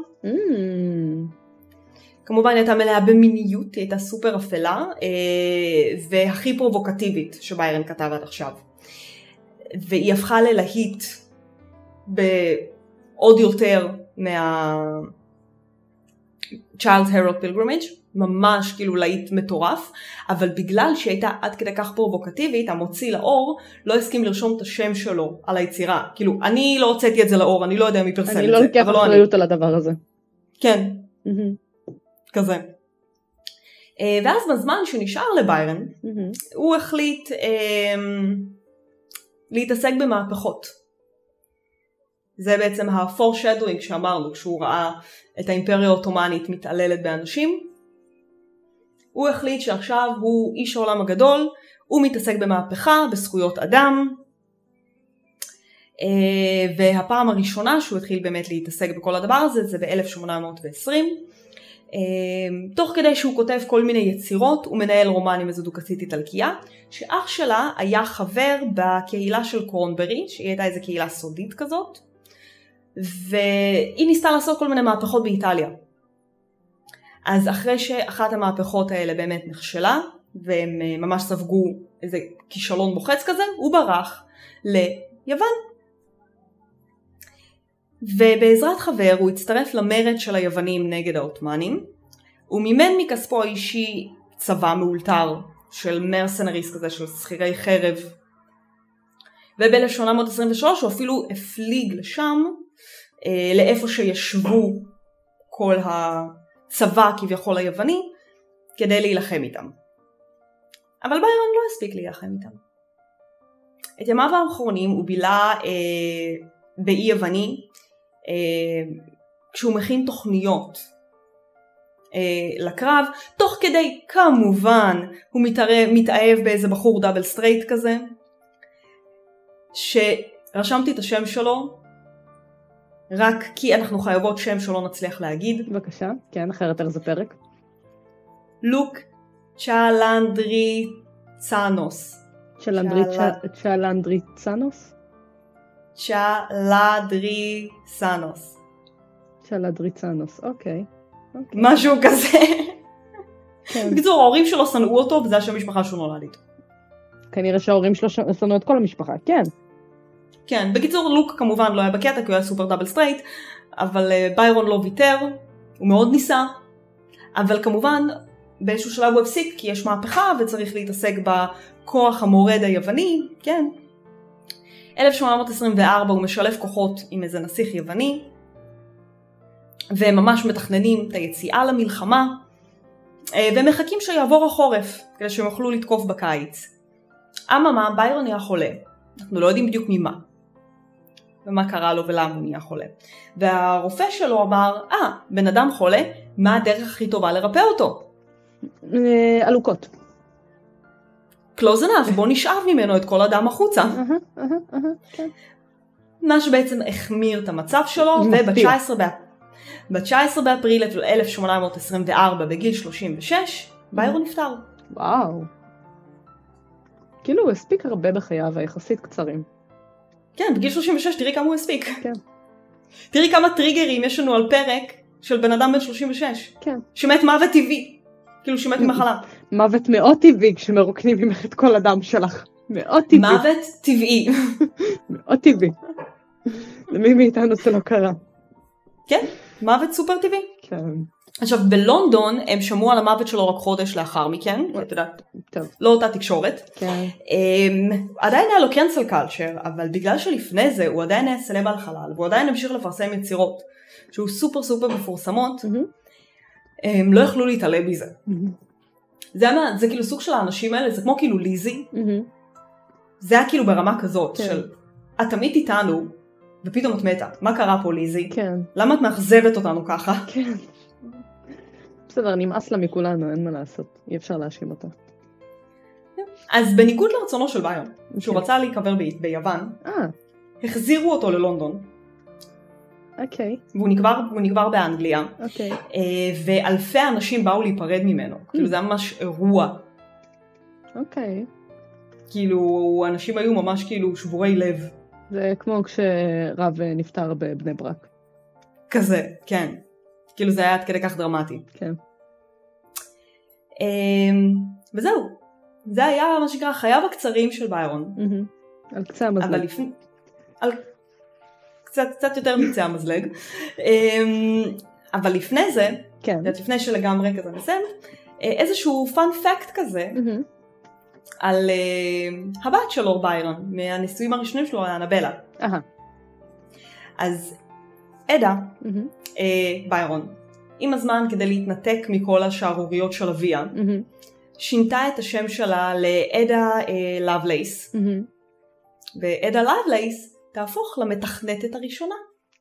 [SPEAKER 1] כמובן היא הייתה מלאה במיניות, היא הייתה סופר אפלה, והכי פרובוקטיבית שביירן כתב עד עכשיו. והיא הפכה ללהיט בעוד יותר Child's Herald Pilgrimage, ממש כאילו להיט מטורף, אבל בגלל שהיא הייתה עד כדי כך פרובוקטיבית, המוציא לאור לא הסכים לרשום את השם שלו על היצירה. כאילו, אני לא הוצאתי את זה לאור, אני לא יודע מי פרסם את זה.
[SPEAKER 2] אני לא לוקח אחריות על הדבר הזה.
[SPEAKER 1] כן, כזה. ואז בזמן שנשאר לביירן, הוא החליט להתעסק במהפכות. זה בעצם ה-foreshadowing שאמרנו, כשהוא ראה את האימפריה האוטומנית מתעללת באנשים. הוא החליט שעכשיו הוא איש העולם הגדול, הוא מתעסק במהפכה, בזכויות אדם. והפעם הראשונה שהוא התחיל באמת להתעסק בכל הדבר הזה, זה ב-1820. תוך כדי שהוא כותב כל מיני יצירות, הוא מנהל רומן עם איזו דוכסית איטלקייה, שאח שלה היה חבר בקהילה של קורנברי, שהיא הייתה איזו קהילה סודית כזאת. והיא ניסתה לעשות כל מיני מהפכות באיטליה. אז אחרי שאחת המהפכות האלה באמת נכשלה, והם ממש ספגו איזה כישלון מוחץ כזה, הוא ברח ליוון. ובעזרת חבר הוא הצטרף למרד של היוונים נגד העות'מאנים, הוא מימן מכספו האישי צבא מאולתר של מרסנריס כזה, של שכירי חרב. וב-1823 הוא אפילו הפליג לשם, לאיפה שישבו כל הצבא כביכול היווני, כדי להילחם איתם. אבל ביירון לא הספיק להילחם איתם. את ימיו האחרונים הוא בילה באי יווני, כשהוא מכין תוכניות לקרב, תוך כדי כמובן הוא מתאהב באיזה בחור דאבל סטרייט כזה, שרשמתי את השם שלו, רק כי אנחנו חייבות שם שלא נצליח להגיד.
[SPEAKER 2] בבקשה, כן, אחרת על זה פרק.
[SPEAKER 1] לוק צ'לנדריצנוס.
[SPEAKER 2] צ'לנדריצנוס?
[SPEAKER 1] צ'לדריצנוס.
[SPEAKER 2] צ'לדריצנוס, אוקיי.
[SPEAKER 1] משהו כזה. בקיצור, ההורים שלו שנאו אותו, וזה השם משפחה שהוא נולד איתו.
[SPEAKER 2] כנראה שההורים שלו שנאו את כל המשפחה, כן.
[SPEAKER 1] כן, בקיצור, לוק כמובן לא היה בקטע, כי הוא היה סופר דאבל סטרייט, אבל ביירון לא ויתר, הוא מאוד ניסה, אבל כמובן באיזשהו שלב הוא הפסיק, כי יש מהפכה וצריך להתעסק בכוח המורד היווני, כן. 1824 הוא משלב כוחות עם איזה נסיך יווני, והם ממש מתכננים את היציאה למלחמה, ומחכים שיעבור החורף, כדי שהם יוכלו לתקוף בקיץ. אממה, ביירון נהיה חולה. אנחנו לא יודעים בדיוק ממה. ומה קרה לו ולמה הוא נהיה חולה. והרופא שלו אמר, בן אדם חולה, מה הדרך הכי טובה לרפא אותו?
[SPEAKER 2] אלוקות.
[SPEAKER 1] close enough, בוא נשאב ממנו את כל הדם החוצה.
[SPEAKER 2] כן.
[SPEAKER 1] מה שבעצם החמיר את המצב שלו, וב-19 באפריל 1824 בגיל 36, ביירון נפטר.
[SPEAKER 2] וואו. כאילו הוא הספיק הרבה בחייו היחסית קצרים.
[SPEAKER 1] כן, בגיל 36 תראי כמה הוא הספיק.
[SPEAKER 2] כן.
[SPEAKER 1] תראי כמה טריגרים יש לנו על פרק של בן אדם בן 36.
[SPEAKER 2] כן.
[SPEAKER 1] שמת מוות טבעי. כאילו שמת ממחלה.
[SPEAKER 2] מוות מאוד טבעי כשמרוקנים ממך את כל הדם שלך. מאוד טבעי.
[SPEAKER 1] מוות טבעי.
[SPEAKER 2] מאוד טבעי. למי מאיתנו זה לא קרה.
[SPEAKER 1] כן, מוות סופר טבעי.
[SPEAKER 2] כן.
[SPEAKER 1] עכשיו בלונדון הם שמעו על המוות שלו רק חודש לאחר מכן, את יודעת, לא אותה תקשורת.
[SPEAKER 2] כן.
[SPEAKER 1] עדיין היה לו קנסל קלצ'ר, אבל בגלל שלפני זה הוא עדיין היה סלב על חלל, והוא עדיין המשיך לפרסם יצירות, שהוא סופר סופר מפורסמות, הם לא יכלו להתעלם מזה. זה כאילו סוג של האנשים האלה, זה כמו כאילו ליזי, זה היה כאילו ברמה כזאת, של את תמיד איתנו, ופתאום את מתה, מה קרה פה ליזי?
[SPEAKER 2] כן.
[SPEAKER 1] למה את מאכזבת אותנו ככה?
[SPEAKER 2] כן. בסדר, נמאס לה מכולנו, אין מה לעשות, אי אפשר להאשים אותה.
[SPEAKER 1] אז בניגוד לרצונו של ביירון, שהוא רצה להיקבר ביוון, החזירו אותו ללונדון.
[SPEAKER 2] אוקיי.
[SPEAKER 1] והוא נקבר באנגליה.
[SPEAKER 2] אוקיי.
[SPEAKER 1] ואלפי אנשים באו להיפרד ממנו. כאילו זה היה ממש אירוע.
[SPEAKER 2] אוקיי.
[SPEAKER 1] כאילו אנשים היו ממש כאילו שבורי לב.
[SPEAKER 2] זה כמו כשרב נפטר בבני ברק.
[SPEAKER 1] כזה, כן. כאילו זה היה עד כדי כך דרמטי.
[SPEAKER 2] כן.
[SPEAKER 1] וזהו. זה היה מה שנקרא חייו הקצרים של ביירון.
[SPEAKER 2] על קצה המזלג.
[SPEAKER 1] על קצת יותר מקצה המזלג. אבל לפני זה, לפני שלגמרי כזה נסיים, איזשהו פאנ פקט כזה, על הבת של לורד ביירון, מהנישואים הראשונים שלו, אנבלה. אז עדה, ביירון, עם הזמן כדי להתנתק מכל השערוריות של אביה, שינתה את השם שלה לעדה לבלייס. ועדה לבלייס תהפוך למתכנתת הראשונה.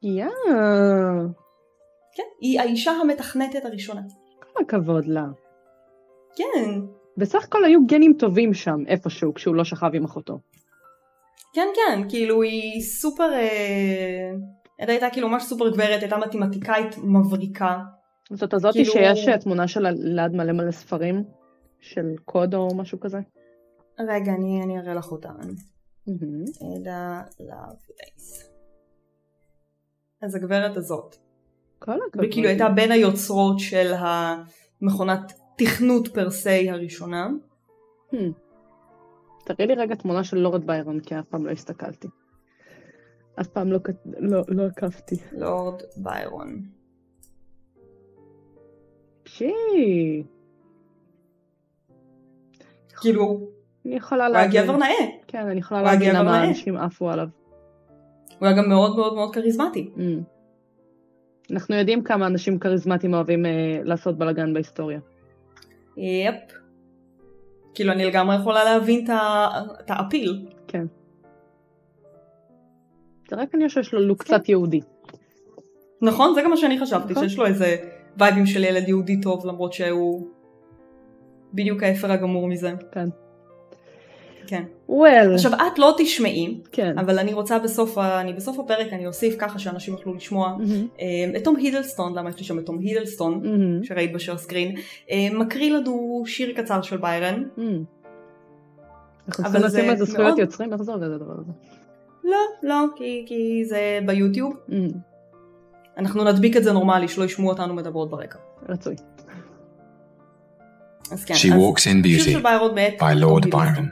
[SPEAKER 1] כן, היא האישה המתכנתת הראשונה.
[SPEAKER 2] כל הכבוד לה.
[SPEAKER 1] כן.
[SPEAKER 2] בסך הכל היו גנים טובים שם, איפשהו, כשהוא לא שכב עם אחותו.
[SPEAKER 1] כן, כן, כאילו היא סופר, הייתה כאילו ממש סופר גברת, הייתה מתמטיקאית מבריקה.
[SPEAKER 2] זאת הזאת כאילו... שיש תמונה שלה ליד מלא מלא ספרים, של קוד או משהו כזה?
[SPEAKER 1] רגע, אני אראה לך אותה. עדה לבלייס. אז הגברת הזאת.
[SPEAKER 2] כל הכבוד.
[SPEAKER 1] וכאילו הייתה בין היוצרות של המכונת תכנות פרסי הראשונה.
[SPEAKER 2] תראי לי רגע תמונה של לורד ביירון, כי אף פעם לא הסתכלתי. אף פעם לא עקבתי.
[SPEAKER 1] לורד ביירון. כאילו,
[SPEAKER 2] אני יכולה
[SPEAKER 1] הוא היה גבר נאה.
[SPEAKER 2] כן, אני יכולה להבין למה אנשים עפו עליו.
[SPEAKER 1] הוא היה גם מאוד מאוד מאוד קריזמטי.
[SPEAKER 2] אנחנו יודעים כמה אנשים קריזמטיים אוהבים לעשות בלגן בהיסטוריה.
[SPEAKER 1] יפ. כאילו אני לגמרי יכולה להבין את האפיל.
[SPEAKER 2] כן. זה רק אני חושב שיש לו לוק קצת יהודי.
[SPEAKER 1] נכון, זה גם מה שאני חשבתי, שיש לו איזה וייבים של ילד יהודי טוב, למרות שהוא בדיוק האפר הגמור מזה.
[SPEAKER 2] כן.
[SPEAKER 1] כן.
[SPEAKER 2] Well.
[SPEAKER 1] עכשיו את לא תשמעי,
[SPEAKER 2] כן.
[SPEAKER 1] אבל אני רוצה בסוף הפרק אני אוסיף ככה שאנשים יוכלו לשמוע את תום הידלסטון, למה יש לי שם את תום הידלסטון, שראית בשיר סקרין, מקריא לנו שיר קצר של ביירון.
[SPEAKER 2] אנחנו צריכים לשים על זה זכויות יוצרים, איך זה עובד הדבר הזה?
[SPEAKER 1] לא, כי זה ביוטיוב. אנחנו נדביק את זה נורמלי, שלא ישמעו אותנו מדברות ברקע.
[SPEAKER 2] רצוי.
[SPEAKER 1] אז כן,
[SPEAKER 3] She walks in beauty by Lord Byron.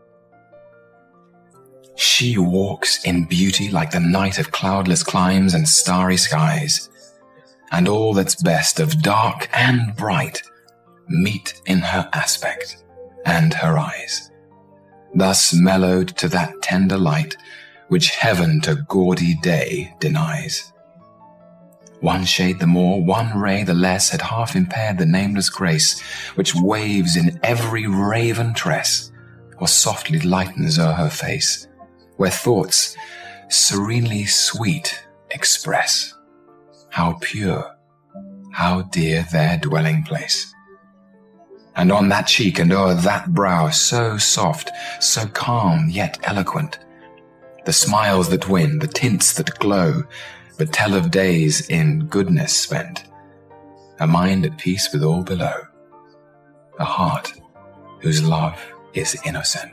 [SPEAKER 3] She walks in beauty like the night of cloudless climes and starry skies, and all that's best of dark and bright meet in her aspect and her eyes, thus mellowed to that tender light which heaven to gaudy day denies. One shade the more, one ray the less, had half impaired the nameless grace which waves in every raven tress, or softly lightens o'er her face, where thoughts serenely sweet express how pure, how dear their dwelling place. And on that cheek and o'er that brow, so soft, so calm yet eloquent, the smiles that win, the tints that glow, but tell of days in goodness spent, a mind at peace with all below, a heart whose love is innocent.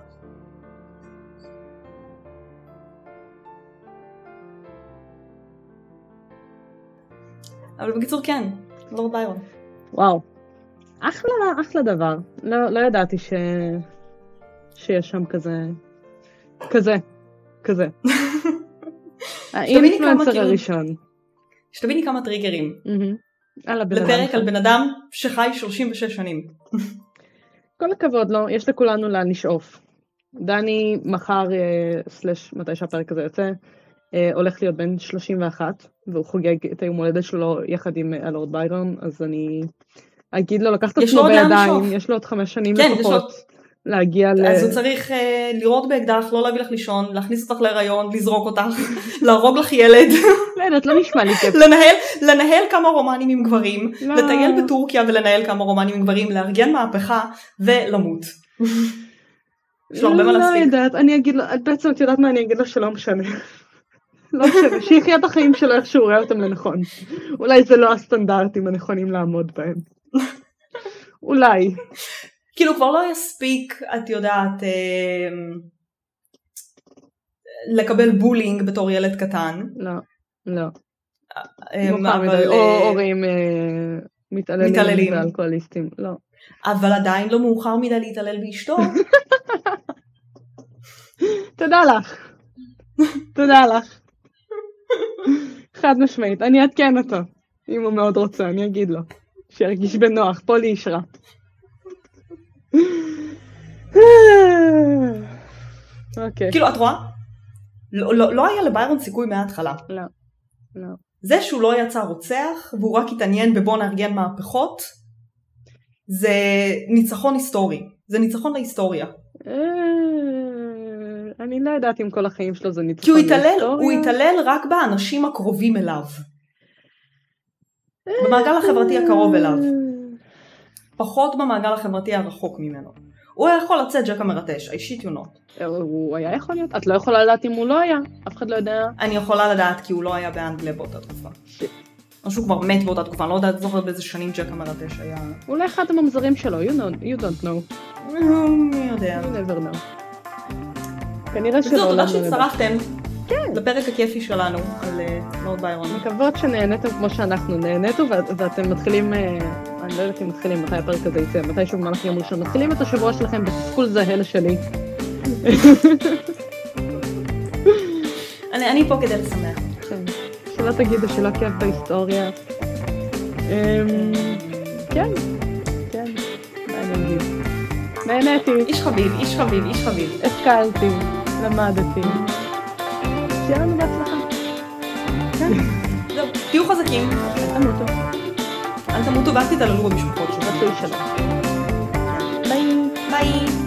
[SPEAKER 1] אבל בקיצור כן, לורד ביירון.
[SPEAKER 2] וואו, אחלה דבר. לא ידעתי שיש שם כזה. האינפלואנסר הראשון.
[SPEAKER 1] שתביני כמה טריגרים. לפרק על בן אדם שחי 36 שנים.
[SPEAKER 2] כל הכבוד לו, יש לכולנו לאן לשאוף. דני מחר, מתי שהפרק הזה יוצא, הולך להיות בן 31, והוא חוגג את היום הולדת שלו יחד עם הלורד ביירון, אז אני אגיד לו לקחת עצמו בידיים, יש לו עוד 5 שנים לפחות להגיע
[SPEAKER 1] אז הוא צריך לראות באקדח, לא להביא לך לישון, להכניס אותך להיריון, לזרוק אותך, להרוג לך ילד.
[SPEAKER 2] לא נשמע לי כיף.
[SPEAKER 1] לנהל כמה רומנים עם גברים, לטייל בטורקיה ולנהל כמה רומנים עם גברים, לארגן מהפכה ולמות. יש לו הרבה מה להספיק.
[SPEAKER 2] לא יודעת, אני אגיד לו, בעצם את יודעת מה אני אגיד לו שלא משנה. לא משנה, שיחיה את החיים שלו איך שהוא רואה אותם לנכון. אולי זה לא הסטנדרטים הנכונים לעמוד בהם. אולי.
[SPEAKER 1] כאילו כבר לא יספיק, את יודעת, לקבל בולינג בתור ילד קטן.
[SPEAKER 2] לא. מוכר מדי, או הורים מתעללים ואלכוהוליסטים, לא.
[SPEAKER 1] אבל עדיין לא מאוחר מדי להתעלל באשתו.
[SPEAKER 2] תודה לך. חד משמעית, אני אתקן אותו. אם הוא מאוד רוצה, אני אגיד לו. שירגיש בנוח, פה לי ישרה. אוקיי.
[SPEAKER 1] כאילו, את רואה? לא היה לביירון סיכוי מההתחלה.
[SPEAKER 2] לא.
[SPEAKER 1] זה שהוא לא יצא רוצח, והוא רק התעניין בבוא נארגן מהפכות, זה ניצחון היסטורי. זה ניצחון להיסטוריה.
[SPEAKER 2] אני לא יודעת אם כל החיים שלו זה ניצחון להיסטוריה.
[SPEAKER 1] כי הוא התעלל רק באנשים הקרובים אליו. במעגל החברתי הקרוב אליו. פחות במעגל החברתי הרחוק ממנו. הוא היה יכול לצאת ג'ק המרטש, I shit you not.
[SPEAKER 2] הוא היה יכול להיות? את לא יכולה לדעת אם הוא לא היה? אף אחד לא יודע.
[SPEAKER 1] אני יכולה לדעת כי הוא לא היה באנגליה באותה תקופה. או שהוא כבר מת באותה תקופה, אני לא יודעת זוכרת באיזה שנים ג'ק המרטש היה.
[SPEAKER 2] אולי אחד הממזרים שלו, you don't know.
[SPEAKER 1] מי יודע.
[SPEAKER 2] You never know. כנראה שלא.
[SPEAKER 1] תודה שהצטרפתם לפרק הכיפי שלנו על לורד ביירון.
[SPEAKER 2] מקוות שנהנתם כמו שאנחנו נהנתו, ואתם מתחילים, אני לא יודעת אם מתחילים מתי הפרק הזה יצא, מתי שוב במהלך יום ראשון, מתחילים את השבוע שלכם בתסכול זהה שלי.
[SPEAKER 1] אני פה כדי לשמח.
[SPEAKER 2] שלא תגידו שלא כיף בהיסטוריה. כן, מה אני אגיד? נהניתי.
[SPEAKER 1] איש חביב.
[SPEAKER 2] השכלתי, למדתי. שיהיה לנו בהצלחה.
[SPEAKER 1] זהו, תהיו חזקים. אל תמותו ואל תתעללו במשפחות שלכם.
[SPEAKER 2] ביי.